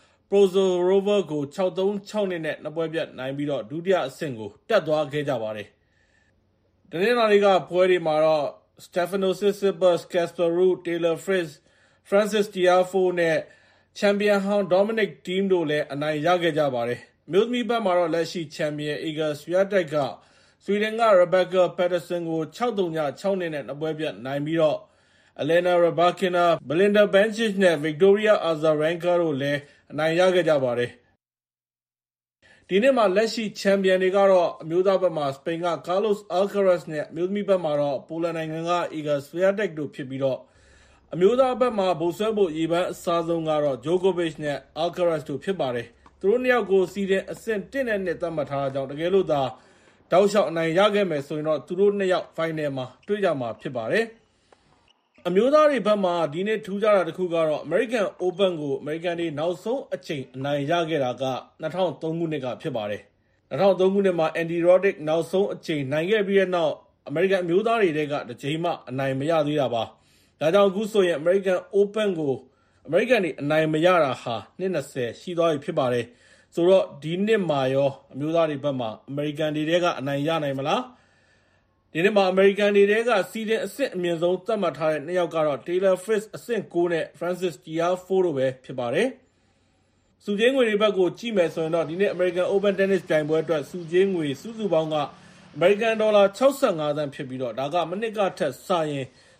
Prozorova ကို 6-3, 6-2 နဲ့2ပွဲပြတ်နိုင်ပြီးတော့ဒုတိယအဆင့်ကိုတက်သွားခဲ့ကြပါတယ်။တနင်္လာနေ့ကပွဲတွေမှာတော့ Stefanos Tsitsipas, Casper Ruud, Taylor Fritz, Frances Tiafoe နဲ့ Champion ဟောင်း Dominic Thiem တို့လည်းအနိုင်ရခဲ့ကြပါတယ်။မြို့သမီးဘက်မှာတော့လက်ရှိ Champion Iga Swiatek ကဆွီဒင်က Rebecca Peterson ကို 6-3, 6-2 နဲ့2ပွဲပြတ်နိုင်ပြီးတော့Elena Rybakina, Belinda Bencic နဲ့ Victoria Azarenka တို့လည်းအနိုင်ရခဲ့ကြပါတယ်။ဒီနေ့မှာလက်ရှိ Champion တွေကတော့အမျိုးသားဘက်မှာစပိန်က Carlos Alcaraz နဲ့အမျိုးသမီးဘက်မှာတော့ပိုလန်နိုင်ငံက Iga Swiatek တို့ဖြစ်ပြီးတော့အမျိုးသားဘက်မှာဗိုလ်စွဲဖို့ရေပန်းအစားဆုံးကတော့ Djokovic နဲ့ Alcaraz တို့ဖြစ်ပါတယ်။သူတို့နှစ်ယောက်ကိုစီးတဲ့အဆင့်1နဲ့2သတ်မှတ်ထားတာကြောင့်တကယ်လို့သာတောက်လျှောက်အနိုင်ရခဲ့မယ်ဆိုရင်တော့သူတို့နှစ်ယောက် final မှာတွေ့ကြမှာဖြစ်ပါတယ်။အမျိုးသားတွေဘက်မှာဒီနေ့ထူးခြားတာတစ်ခုကတော့ American Open ကို American တွေနောက်ဆုံးအချိန်အနိုင်ရခဲ့တာက2003ခုနှစ်ကဖြစ်ပါတယ်။2003ခုနှစ်မှာ Andy Roddick နောက်ဆုံးအချိန်နိုင်ခဲ့ပြီးတဲ့နောက် American အမျိုးသားတွေထဲကတစ်ချိန်မှအနိုင်မရသေးတာပါ။ဒါကြောင့်အခုဆိုရင် American Open ကို American တွေအနိုင်မရတာဟာနှစ်20ရှိသွားပြီဖြစ်ပါတယ်။ဆိုတော့ဒီနှစ်မှာရောအမျိုးသားတွေဘက်မှာ American တွေထဲကအနိုင်ရနိုင်မလား။ဒီနေ့မှာ American တွေထဲကစီးတဲ့အဆင့်အမြင့်ဆုံးသတ်မှတ်ထားတဲ့နှစ်ယောက်ကတော့ Taylor Fritz အဆင့်9နဲ့ Frances Tiafoe တို့ပဲဖြစ်ပါတယ်။စုချင်းငွေတွေဘက်ကိုကြည့်မယ်ဆိုရင်တော့ဒီနေ့ American Open Tennis ပြိုင်ပွဲအတွက်စုချင်းငွေစုစုပေါင်းက American $65 သန်းဖြစ်ပြီးတော့ဒါကမနှစ်ကထက်စရင်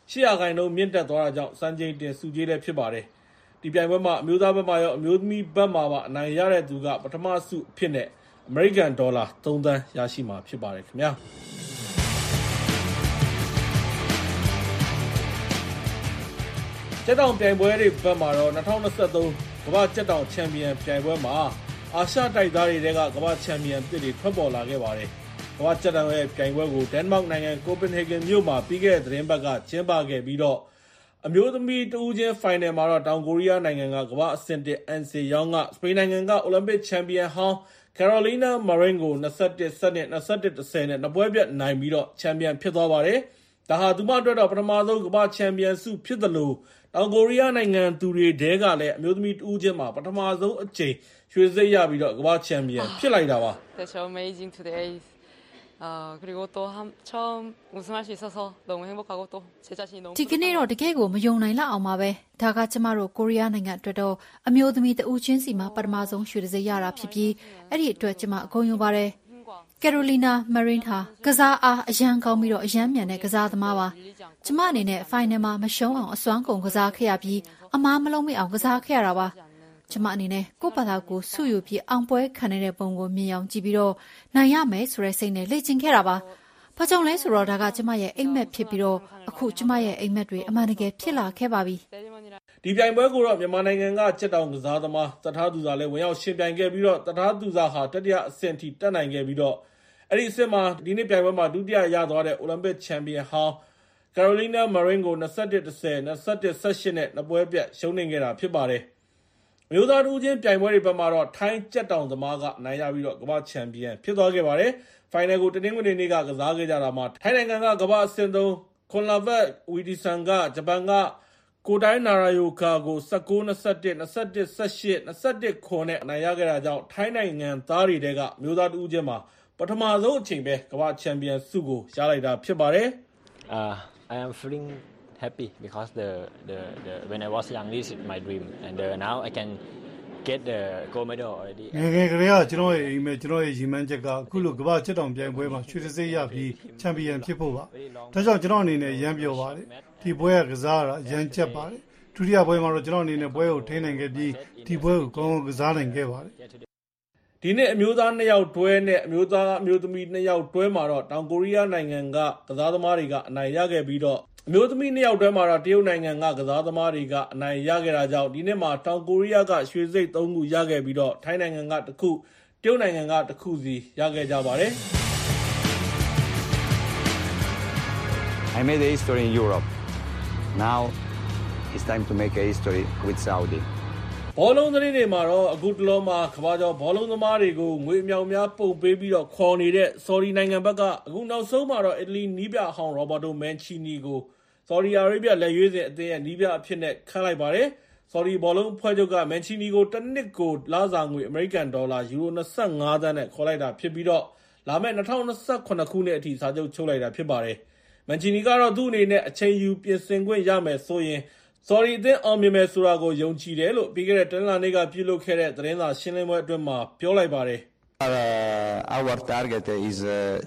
8% မြင့်တက်သွားတာကြောင့်စံချိန်တင်စုချင်းလည်းဖြစ်ပါတယ်။ဒီပြိုင်ပွဲမှာအမျိုးသားဘက်မှာရောအမျိုးသမီးဘက်မှာပါအနိုင်ရတဲ့သူကပထမစုအဖြစ်နဲ့ American $3 သန်းရရှိမှာဖြစ်ပါတယ်ခင်ဗျာ။ကြက်တောင်ပြိုင်ပွဲတွေဘက်မှာတော့2023ကမ္ဘာကြက်တောင်ချန်ပီယံပြိုင်ပွဲမှာအာရှတိုက်သားတွေထဲကကမ္ဘာချန်ပီယံတွေထွက်ပေါ်လာခဲ့ပါတယ်။ကမ္ဘာကြက်တောင်ရဲ့ပြိုင်ပွဲကို Denmark နိုင်ငံ Copenhagen မြို့မှာပြီးခဲ့တဲ့သတင်းပတ်ကကျင်းပခဲ့ပြီးတော့အမျိုးသမီးတဦးချင်း final မှာတော့တောင်ကိုရီးယားနိုင်ငံကကမ္ဘာအဆင့်1 Anse Young ကစပိန်နိုင်ငံက Olympic ချန်ပီယံဟောင်း Carolina Marin ကို21-12, 21-10 နဲ့2ပွဲပြတ်နိုင်ပြီးတော့ချန်ပီယံဖြစ်သွားပါတယ်။ဒါဟာသူမအတွက်တော့ပထမဆုံးကမ္ဘာချန်ပီယံဆုဖြစ်သလိုတောင်ကိုရီးယားနိုင်ငံသူတွေတဲကလည်းအမျိုးသမီးတဦးချင်းမှာပထမဆုံးအကြိမ်ရွှေစိတ်ရပြီးတော့ကမ္ဘာချန်ပီယံဖြစ်လိုက်တာပါ။ That's amazing today. 그리고 또 처음 우승할 수 있어서 너무 행복하고 또 제 자신이 너무 ဒီကနေ့တော့တကယ်ကိုမယုံနိုင်လောက်အောင်ပါပဲဒါကကျမတို့ကိုရီးယားနိုင်ငံအတွက်တော့အမျိုးသမီးတဦးချင်းစီမှာပထမဆုံးရွှေစိတ်ရတာဖြစ်ပြီးအဲ့ဒီအတွက်ကျမအကုန်ယူပါတယ်Carolina Marin ဟာကစားအားအရန်ကောင်းပြီးတော့အရန်မြန်တဲ့ကစားသမားပါကျမအနေနဲ့ final မှာမရှုံးအောင်အစွမ်းကုန်ကစားခဲ့ရပြီးအမားမလုံးမိအောင်ကစားခဲ့ရတာပါကျမအနေနဲ့ကိုယ့်ဘာသာကိုဆုယူပြီးအောင်ပွဲခံနေတဲ့ပုံကိုမြင်အောင်ကြည့်ပြီးတော့နိုင်ရမယ်ဆိုတဲ့စိတ်နဲ့လေ့ကျင့်ခဲ့တာပါဘာကြောင့်လဲဆိုတော့ဒါကကျမရဲ့အိမ်မက်ဖြစ်ပြီးတော့အခုကျမရဲ့အိမ်မက်တွေအမှန်တကယ်ဖြစ်လာခဲ့ပါပြီဒီပြိုင်ပွဲကိုတော့မြန်မာနိုင်ငံကကြက်တောင်ကစားသမားတထားသူစာလည်းဝင်ရောက်ရှင်ပြိုင်ခဲ့ပြီးတော့တထားသူစာဟာတတိယအဆင့်ထိတက်နိုင်ခဲ့ပြီးတော့အဲ့ဒီအဆင့်မှာဒီနေ့ပြိုင်ပွဲမှာဒုတိယရသွားတဲ့ Olympic Champion ဟောင်း Carolina Marin ကို21-10, 21-18 နဲ့2ပွဲပြတ်ရှုံးနိမ့်ခဲ့တာဖြစ်ပါတယ်။မျိုးသားတူချင်းပြိုင်ပွဲတွေဘက်မှာတော့ထိုင်းကြက်တောင်သမားကအနိုင်ရပြီးတော့ကမ္ဘာချန်ပီယံဖြစ်သွားခဲ့ပါတယ်။ Final ကိုတနင်္ဂနွေနေ့ကကစားခဲ့ကြတာမှာထိုင်းနိုင်ငံကကမ္ဘာအဆင့်3 Konlavat Widisan ကဂျပန်ကကိုတိုင်းနာရာယိုကာကို19-21, 21-18, 21-9 နဲ့အနိုင်ရခဲ့တာကြောင့်ထိုင်းနိုင်ငံသားတွေတဲကမျိုးသားတူချင်းမှာပထမဆုံးအချိန်ပဲကမ္ဘာချန်ပီယံဆုကိုရလိုက်တာဖြစ်ပါတယ် I am feeling happy because the when I was young this is my dream and now I can get the gold medal already ငယ်ငယ်ကလေးကကျွန်တော်ရဲ့အိမ်မက်ကျွန်တော်ရဲ့ရည်မှန်းချက်ကအခုလိုကမ္ဘာချက်တောင်ပြိုင်ပွဲမှာရွှေတံဆိပ်ရပြီးချန်ပီယံဖြစ်ဖို့ပါဒါကြောင့်ကျွန်တော်အနေနဲ့ရမ်းပြောပါတယ်ဒီပွဲကစားရတာရမ်းချက်ပါတယ်ဒုတိယပွဲမှာတော့ကျွန်တော်အနေနဲ့ပွဲကိုထိန်းနိုင်ခဲ့ပြီးဒီပွဲကိုကောင်းကောင်းကစားနိုင်ခဲ့ပါတယ်ဒီနှစ်အမျိုးသား2ယောက်တွဲနဲ့အမျိုးသမီး2ယောက်တွဲမှာတော့တောင်ကိုရီးယားနိုင်ငံကကစားသမားတွေကအနိုင်ရခဲ့ပြီးတော့အမျိုးသမီး2ယောက်တွဲမှာတော့တရုတ်နိုင်ငံကကစားသမားတွေကအနိုင်ရခဲ့တာကြောင့်ဒီနှစ်မှာတောင်ကိုရီးယားကရွှေစိတ်3ခုရခဲ့ပြီးတော့ထိုင်းနိုင်ငံက1ခုတရုတ်နိုင်ငံက1ခုစီရခဲ့ကြပါတယ်။ I made a history in Europe. Now it's time to make a history with Saudi. ဘောလုံးသတင်းတွေမှာတော့အခုတလောမှာကမ္ဘာကျော်ဘောလုံးသမားတွေကိုငွေအမြောက်များပုံပေးပြီးတော့ခေါ်နေတဲ့ Saudi နိုင်ငံဘက်ကအခုနောက်ဆုံးမှာတော့အီတလီနီးပြဟောင်း Roberto Mancini ကို Saudi Arabia လက်ရွေးစင်အသင်းရဲ့နီးပြအဖြစ်နဲ့ခန့်လိုက်ပါတယ်။ Saudi ဘောလုံးဖွဲ့ချုပ်က Mancini ကိုတစ်နှစ်ကိုလစာငွေအမေရိကန်ဒေါ်လာယူရို25 သန်းနဲ့ခေါ်လိုက်တာဖြစ်ပြီးတော့လာမယ့်2028ခုနှစ်အထိစာချုပ်ချုပ်လိုက်တာဖြစ်ပါတယ်။ Mancini ကတော့သူ့အနေနဲ့အချိန်ယူပြင်ဆင်ခွင့်ရမယ်ဆိုရင်Saudi အသင်းအောင်မြင်မယ်ဆိုတာကိုယုံကြည်တယ်လို့ပြီးခဲ့တဲ့တနင်္လာနေ့ကပြုလုပ်ခဲ့တဲ့သတင်းစာရှင်းလင်းပွဲအတွင်းမှာပြောလိုက်ပါတယ်။ Our target is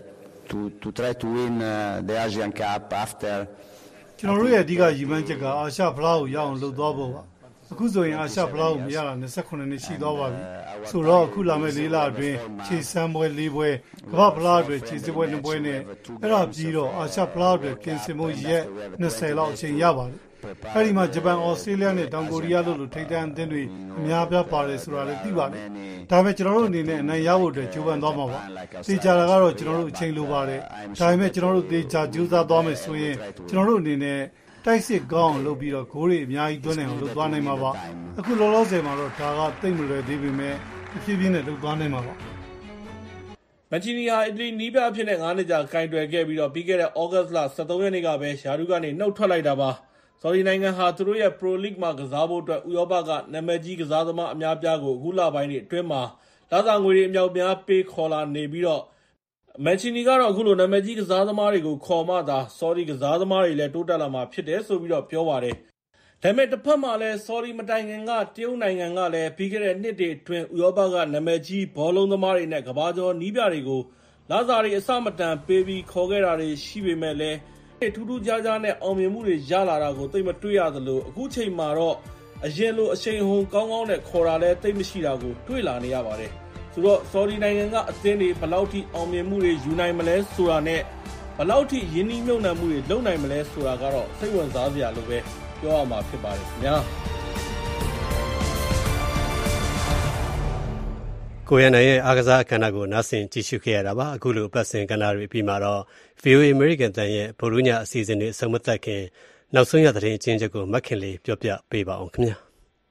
to try to win the Asian Cup after ကျွန်တော်တို့ရဲ့အဓိကရည်မှန်းချက်ကအာရှဖလားကိုရအောင်လုပ်သွားဖို့ပါအခုဆိုရင်အာရှဖလားကိုမရတာ28နှစ်ရှိသွားပါပြီဆိုတော့အခုလာမယ့်၄လအတွင်းခြေစမ်းပွဲ၄ပွဲကမ္ဘာဖလားအတွက်ခြေစစ်ပွဲ2ပွဲနဲ့အဲ့ဒါပြီးတော့အာရှဖလားအတွက်ကင်ဆင်မှုရက်20လောက်အချိန်ရပါတယ်အဲ့ဒီမှာဂျပန်ဩစတြေးလျနဲ့တောင်ကိုရီးယားတို့လိုထိပ်တန်းအသင်းတွေအများပြားပါတယ်ဆိုတာလည်းသိပါတယ်ဒါပေမဲ့ကျွန်တော်တို့အနေနဲ့အနိုင်ရဖို့အတွက်ကြိုးပမ်းသွားမှာပါသေချာတာကတော့ကျွန်တော်တို့အချိန်လိုပါတယ်ဒါပေမဲ့ကျွန်တော်တို့သေချာကြိုးစားသွားမယ်ဆိုရင်ကျွန်တော်တို့အနေနဲ့တိုက်စစ်ကောင်းလုပ်ပြီးတော့ဂိုးတွေအများကြီးသွင်းနိုင်အောင်လုပ်သွားနိုင်မှာပါအခုလောလောဆယ်မှာတော့ဒါကသိမ့်မလွယ်သေးပေမဲ့အဖြစ်ပြင်းနဲ့လုပ်သွားနိုင်မှာပါ Mancini ဟာအီတလီနီးပြအဖြစ်နဲ့9နှစ်ကြာကင်တွယ်ခဲ့ပြီးတော့ပြီးခဲ့တဲ့ဩဂတ်စ်လ23ရက်နေ့ကပဲယာဒူးကနေနှုတ်ထွက်လိုက်တာပါSaudi နိုင်ငံဟာသူတို့ရဲ့ Pro League မှာကစားဖို့အတွက်ဥရောပကနာမည်ကြီးကစားသမားအများပြားကိုအခုလပိုင်းတွေအတွင်းမှာလစာငွေတွေအမြောက်များပေးခေါ်လာနေပြီးတော့Mancini ကတော့အခုလိုနာမည်ကြီးကစားသမားတွေကိုခေါ်မှသာ Saudi ကစားသမားတွေလည်းတိုးတက်လာမှာဖြစ်တယ်ဆိုပြီးတော့ပြောပါတယ်။ဒါပေမဲ့တစ်ဖက်မှာလည်း Saudi မတိုင်ခင်ကတရုတ်နိုင်ငံကလည်းပြီးခဲ့တဲ့နှစ်တွေအတွင်းဥရောပကနာမည်ကြီးဘောလုံးသမားတွေနဲ့ကမ္ဘာကျော်နီးပြတွေကိုလစာတွေအစမတန်ပေးပြီးခေါ်ခဲ့တာတွေရှိပေမဲ့လည်းထူးထူးခြားခြားနဲ့အောင်မြင်မှုတွေရလာတာကိုသိမတွေ့ရသလိုအခုချိန်မှာတော့အရင်လိုအချိန်ဟုန်ကောင်းကောင်းနဲ့ခေါ်တာလည်းသိမရှိတာကိုတွေ့လာနေရပါတယ်။ဆိုတော့ Saudi နိုင်ငံကအသင်းတွေဘယ်လောက်ထိအောင်မြင်မှုတွေယူနိုင်မလဲဆိုတာနဲ့ဘယ်လောက်ထိရင်းနှီးမြှုပ်နှံမှုတွေလုပ်နိုင်မလဲဆိုတာကတော့စိတ်ဝင်စားစရာလိုပဲပြောရမှာဖြစ်ပါတယ်ခင်ဗျာ။ကိုရန်နိုင်ရဲ့အားကစားအခမ်းအနားကိုနားဆင်ကြည့်ရှုခဲ့ရတာပါအခုလိုပတ်စင်ကဏ္ဍတွေပြီးမှာတော့ VOA American တန်ရဲ့ဗိုလ်ရုံးညအစီအစဉ်တွေအဆုံးမသတ်ခင်နောက်ဆုံးရသတင်းအချင်းချက်ကိုမက်ခင်လေးပြောပြပေးပါအောင်ခင်ဗျာ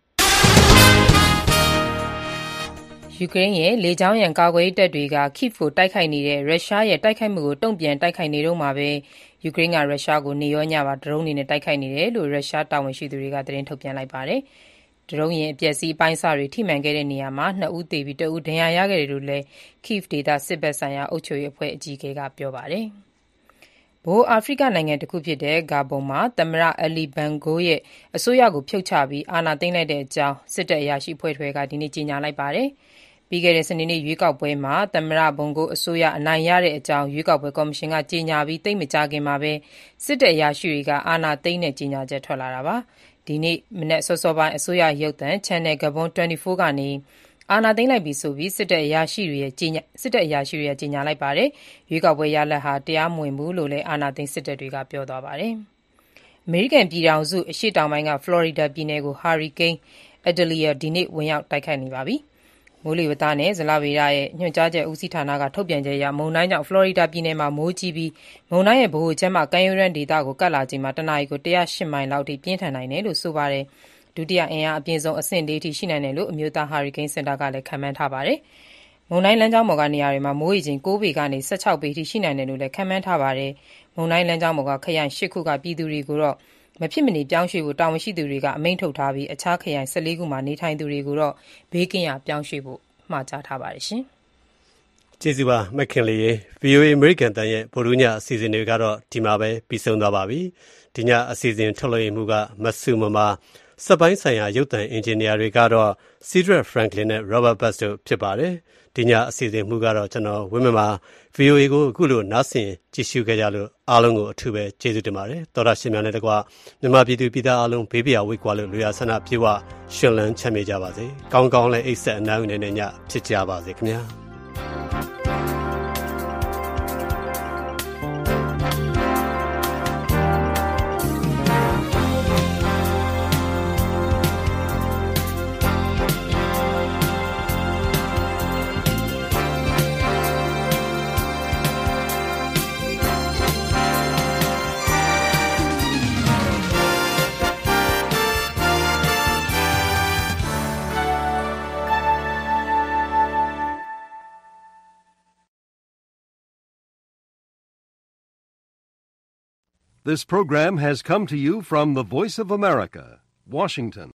ယူကရိန်းရဲ့လေကြောင်းရန်ကာကွယ်ရေးတပ်တွေက Kyiv ကိုတိုက်ခိုက်နေတဲ့ရုရှားရဲ့တိုက်ခိုက်မှုကိုတုံ့ပြန်တိုက်ခိုက်နေတော့မှာပဲယူကရိန်းကရုရှားကိုနေရောညပါဒရုန်းတွေနဲ့တိုက်ခိုက်နေတယ်လို့ရုရှားတာဝန်ရှိသူတွေကသတင်းထုတ်ပြန်လိုက်ပါတယ်ဒရုန်းယာဉ်အပျက်စီးအပိုင်းအစတွေထိမှန်ခဲ့တဲ့နေရာမှာ2ဦးသေပြီး1ဦးဒဏ်ရာရခဲ့တယ်လို့လည်း Kyiv ဒေသစစ်ဘက်ဆိုင်ရာအုပ်ချုပ်ရေးအဖွဲ့အကြီးအကဲကပြောပါတယ်။ဗဟိုအာဖရိကနိုင်ငံတစ်ခုဖြစ်တဲ့ဂါဘွန်မှာသမ္မတအလီဘန်ဂိုရဲ့အစိုးရကိုဖြုတ်ချပြီးအာဏာသိမ်းလိုက်တဲ့အကြောင်းစစ်တပ်အရာရှိအဖွဲ့တွေကဒီနေ့ကြေညာလိုက်ပါတယ်။ပြီးခဲ့တဲ့စနေနေ့ရွေးကောက်ပွဲမှာသမ္မတဘွန်ဂိုအစိုးရအနိုင်ရတဲ့အကြောင်းရွေးကောက်ပွဲကော်မရှင်ကကြေညာပြီးသိပ်မကြာခင်မှာပဲစစ်တပ်အရာရှိတွေကအာဏာသိမ်းတဲ့ကြေညာချက်ထွက်လာတာပါ။ဒီနေ့မနက်စောစောပိုင်းအစိုးရရုပ်သံ Channel Gabon 24ကနေအာဏာသိမ်းလိုက်ပြီဆိုပြီးစစ်တပ်အရာရှိတွေရဲ့ကြေညာလိုက်ပါတယ်။ရွေးကောက်ပွဲရလဒ်ဟာတရားမဝင်ဘူးလို့လည်းအာဏာသိမ်းစစ်တပ်တွေကပြောသွားပါတယ်။အမေရိကန်ပြည်ထောင်စုအရှေ့တောင်ပိုင်းကဖလော်ရီဒါပြည်နယ်ကိုဟာရီကိန်း Idalia ဒီနေ့ဝင်ရောက်တိုက်ခတ်နေပါပြီ။မိုးလေဝသနဲ့ဇလဗေဒရဲ့ညွှန်ကြားချက်ဦးစီးဌာနကထုတ်ပြန်ချက်အရမုန်တိုင်းကြောင့်ဖလော်ရီဒါပြည်နယ်မှာမိုးကြီးပြီးမုန်တိုင်းရဲ့ဗဟိုချက်မှကမ်းရိုးတန်းဒေသကိုကပ်လာချိန်မှာတနအီကို108မိုင်လောက်ထိပြင်းထန်နိုင်တယ်လို့ဆိုပါတယ်။ဒုတိယအင်အားအပြင်းဆုံးအဆင့်4ထိရှိနိုင်တယ်လို့အမျိုးသားဟာရီကိန်းစင်တာကလည်းခန့်မှန်းထားပါတယ်။မုန်တိုင်းလမ်းကြောင်းပေါ်ကနေရာတွေမှာမိုးရေချိန်9ပေကနေ16ပေထိရှိနိုင်တယ်လို့လည်းခန့်မှန်းထားပါတယ်။မုန်တိုင်းလမ်းကြောင်းပေါ်ကခရိုင်10ခုကပြည်သူတွေကိုတော့မဖြစ်မနေပြောင်းရွှေ့ဖို့တာဝန်ရှိသူတွေကအမိန့်ထုတ်ထားပြီးအခြားခရိုင်14ခုမှာနေထိုင်သူတွေကိုတော့ဘေးကင်းရာပြောင်းရွှေ့ဖို့မှာကြားထားပါတယ်ရှင်။ကျေးဇူးပါမက်ခင်လေးရေ VOA American တန်ရဲ့ဗိုလ်ရုံးညအစီအစဉ်တွေကတော့ဒီမှာပဲပြီးဆုံးသွားပါပြီ။ဒီညအစီအစဉ်ထုတ်လွှင့်မှုကမဆုမမစက်ပိုင်းဆိုင်ရာရုပ်သံအင်ဂျင်နီယာတွေကတော့ Cedric Franklin နဲ့ Robert Buss တို့ဖြစ်ပါတယ်။ဒီညအစီအစဉ်မှုကတော့ကျွန်တော်ဝင်းမမှာ VOA ကိုအခုလိုနားဆင်ကြည့်ရှုခဲ့ကြလို့အားလုံးကိုအထူးပဲကျေးဇူးတင်ပါတယ်။သောတာရှင်များနဲ့တကွမြန်မာပြည်သူပြည်သားအားလုံးဘေးပရာဝိတ်ကွာလို့လူရဆန္ဒပြေဝရှင်လန်းချမ်းမြေကြပါစေ။ကောင်းကောင်းလည်းအိတ်ဆက်အနားယူနေတဲ့ညဖြစ်ကြပါစေခင်ဗျာ။ This program has come to you from the Voice of America, Washington.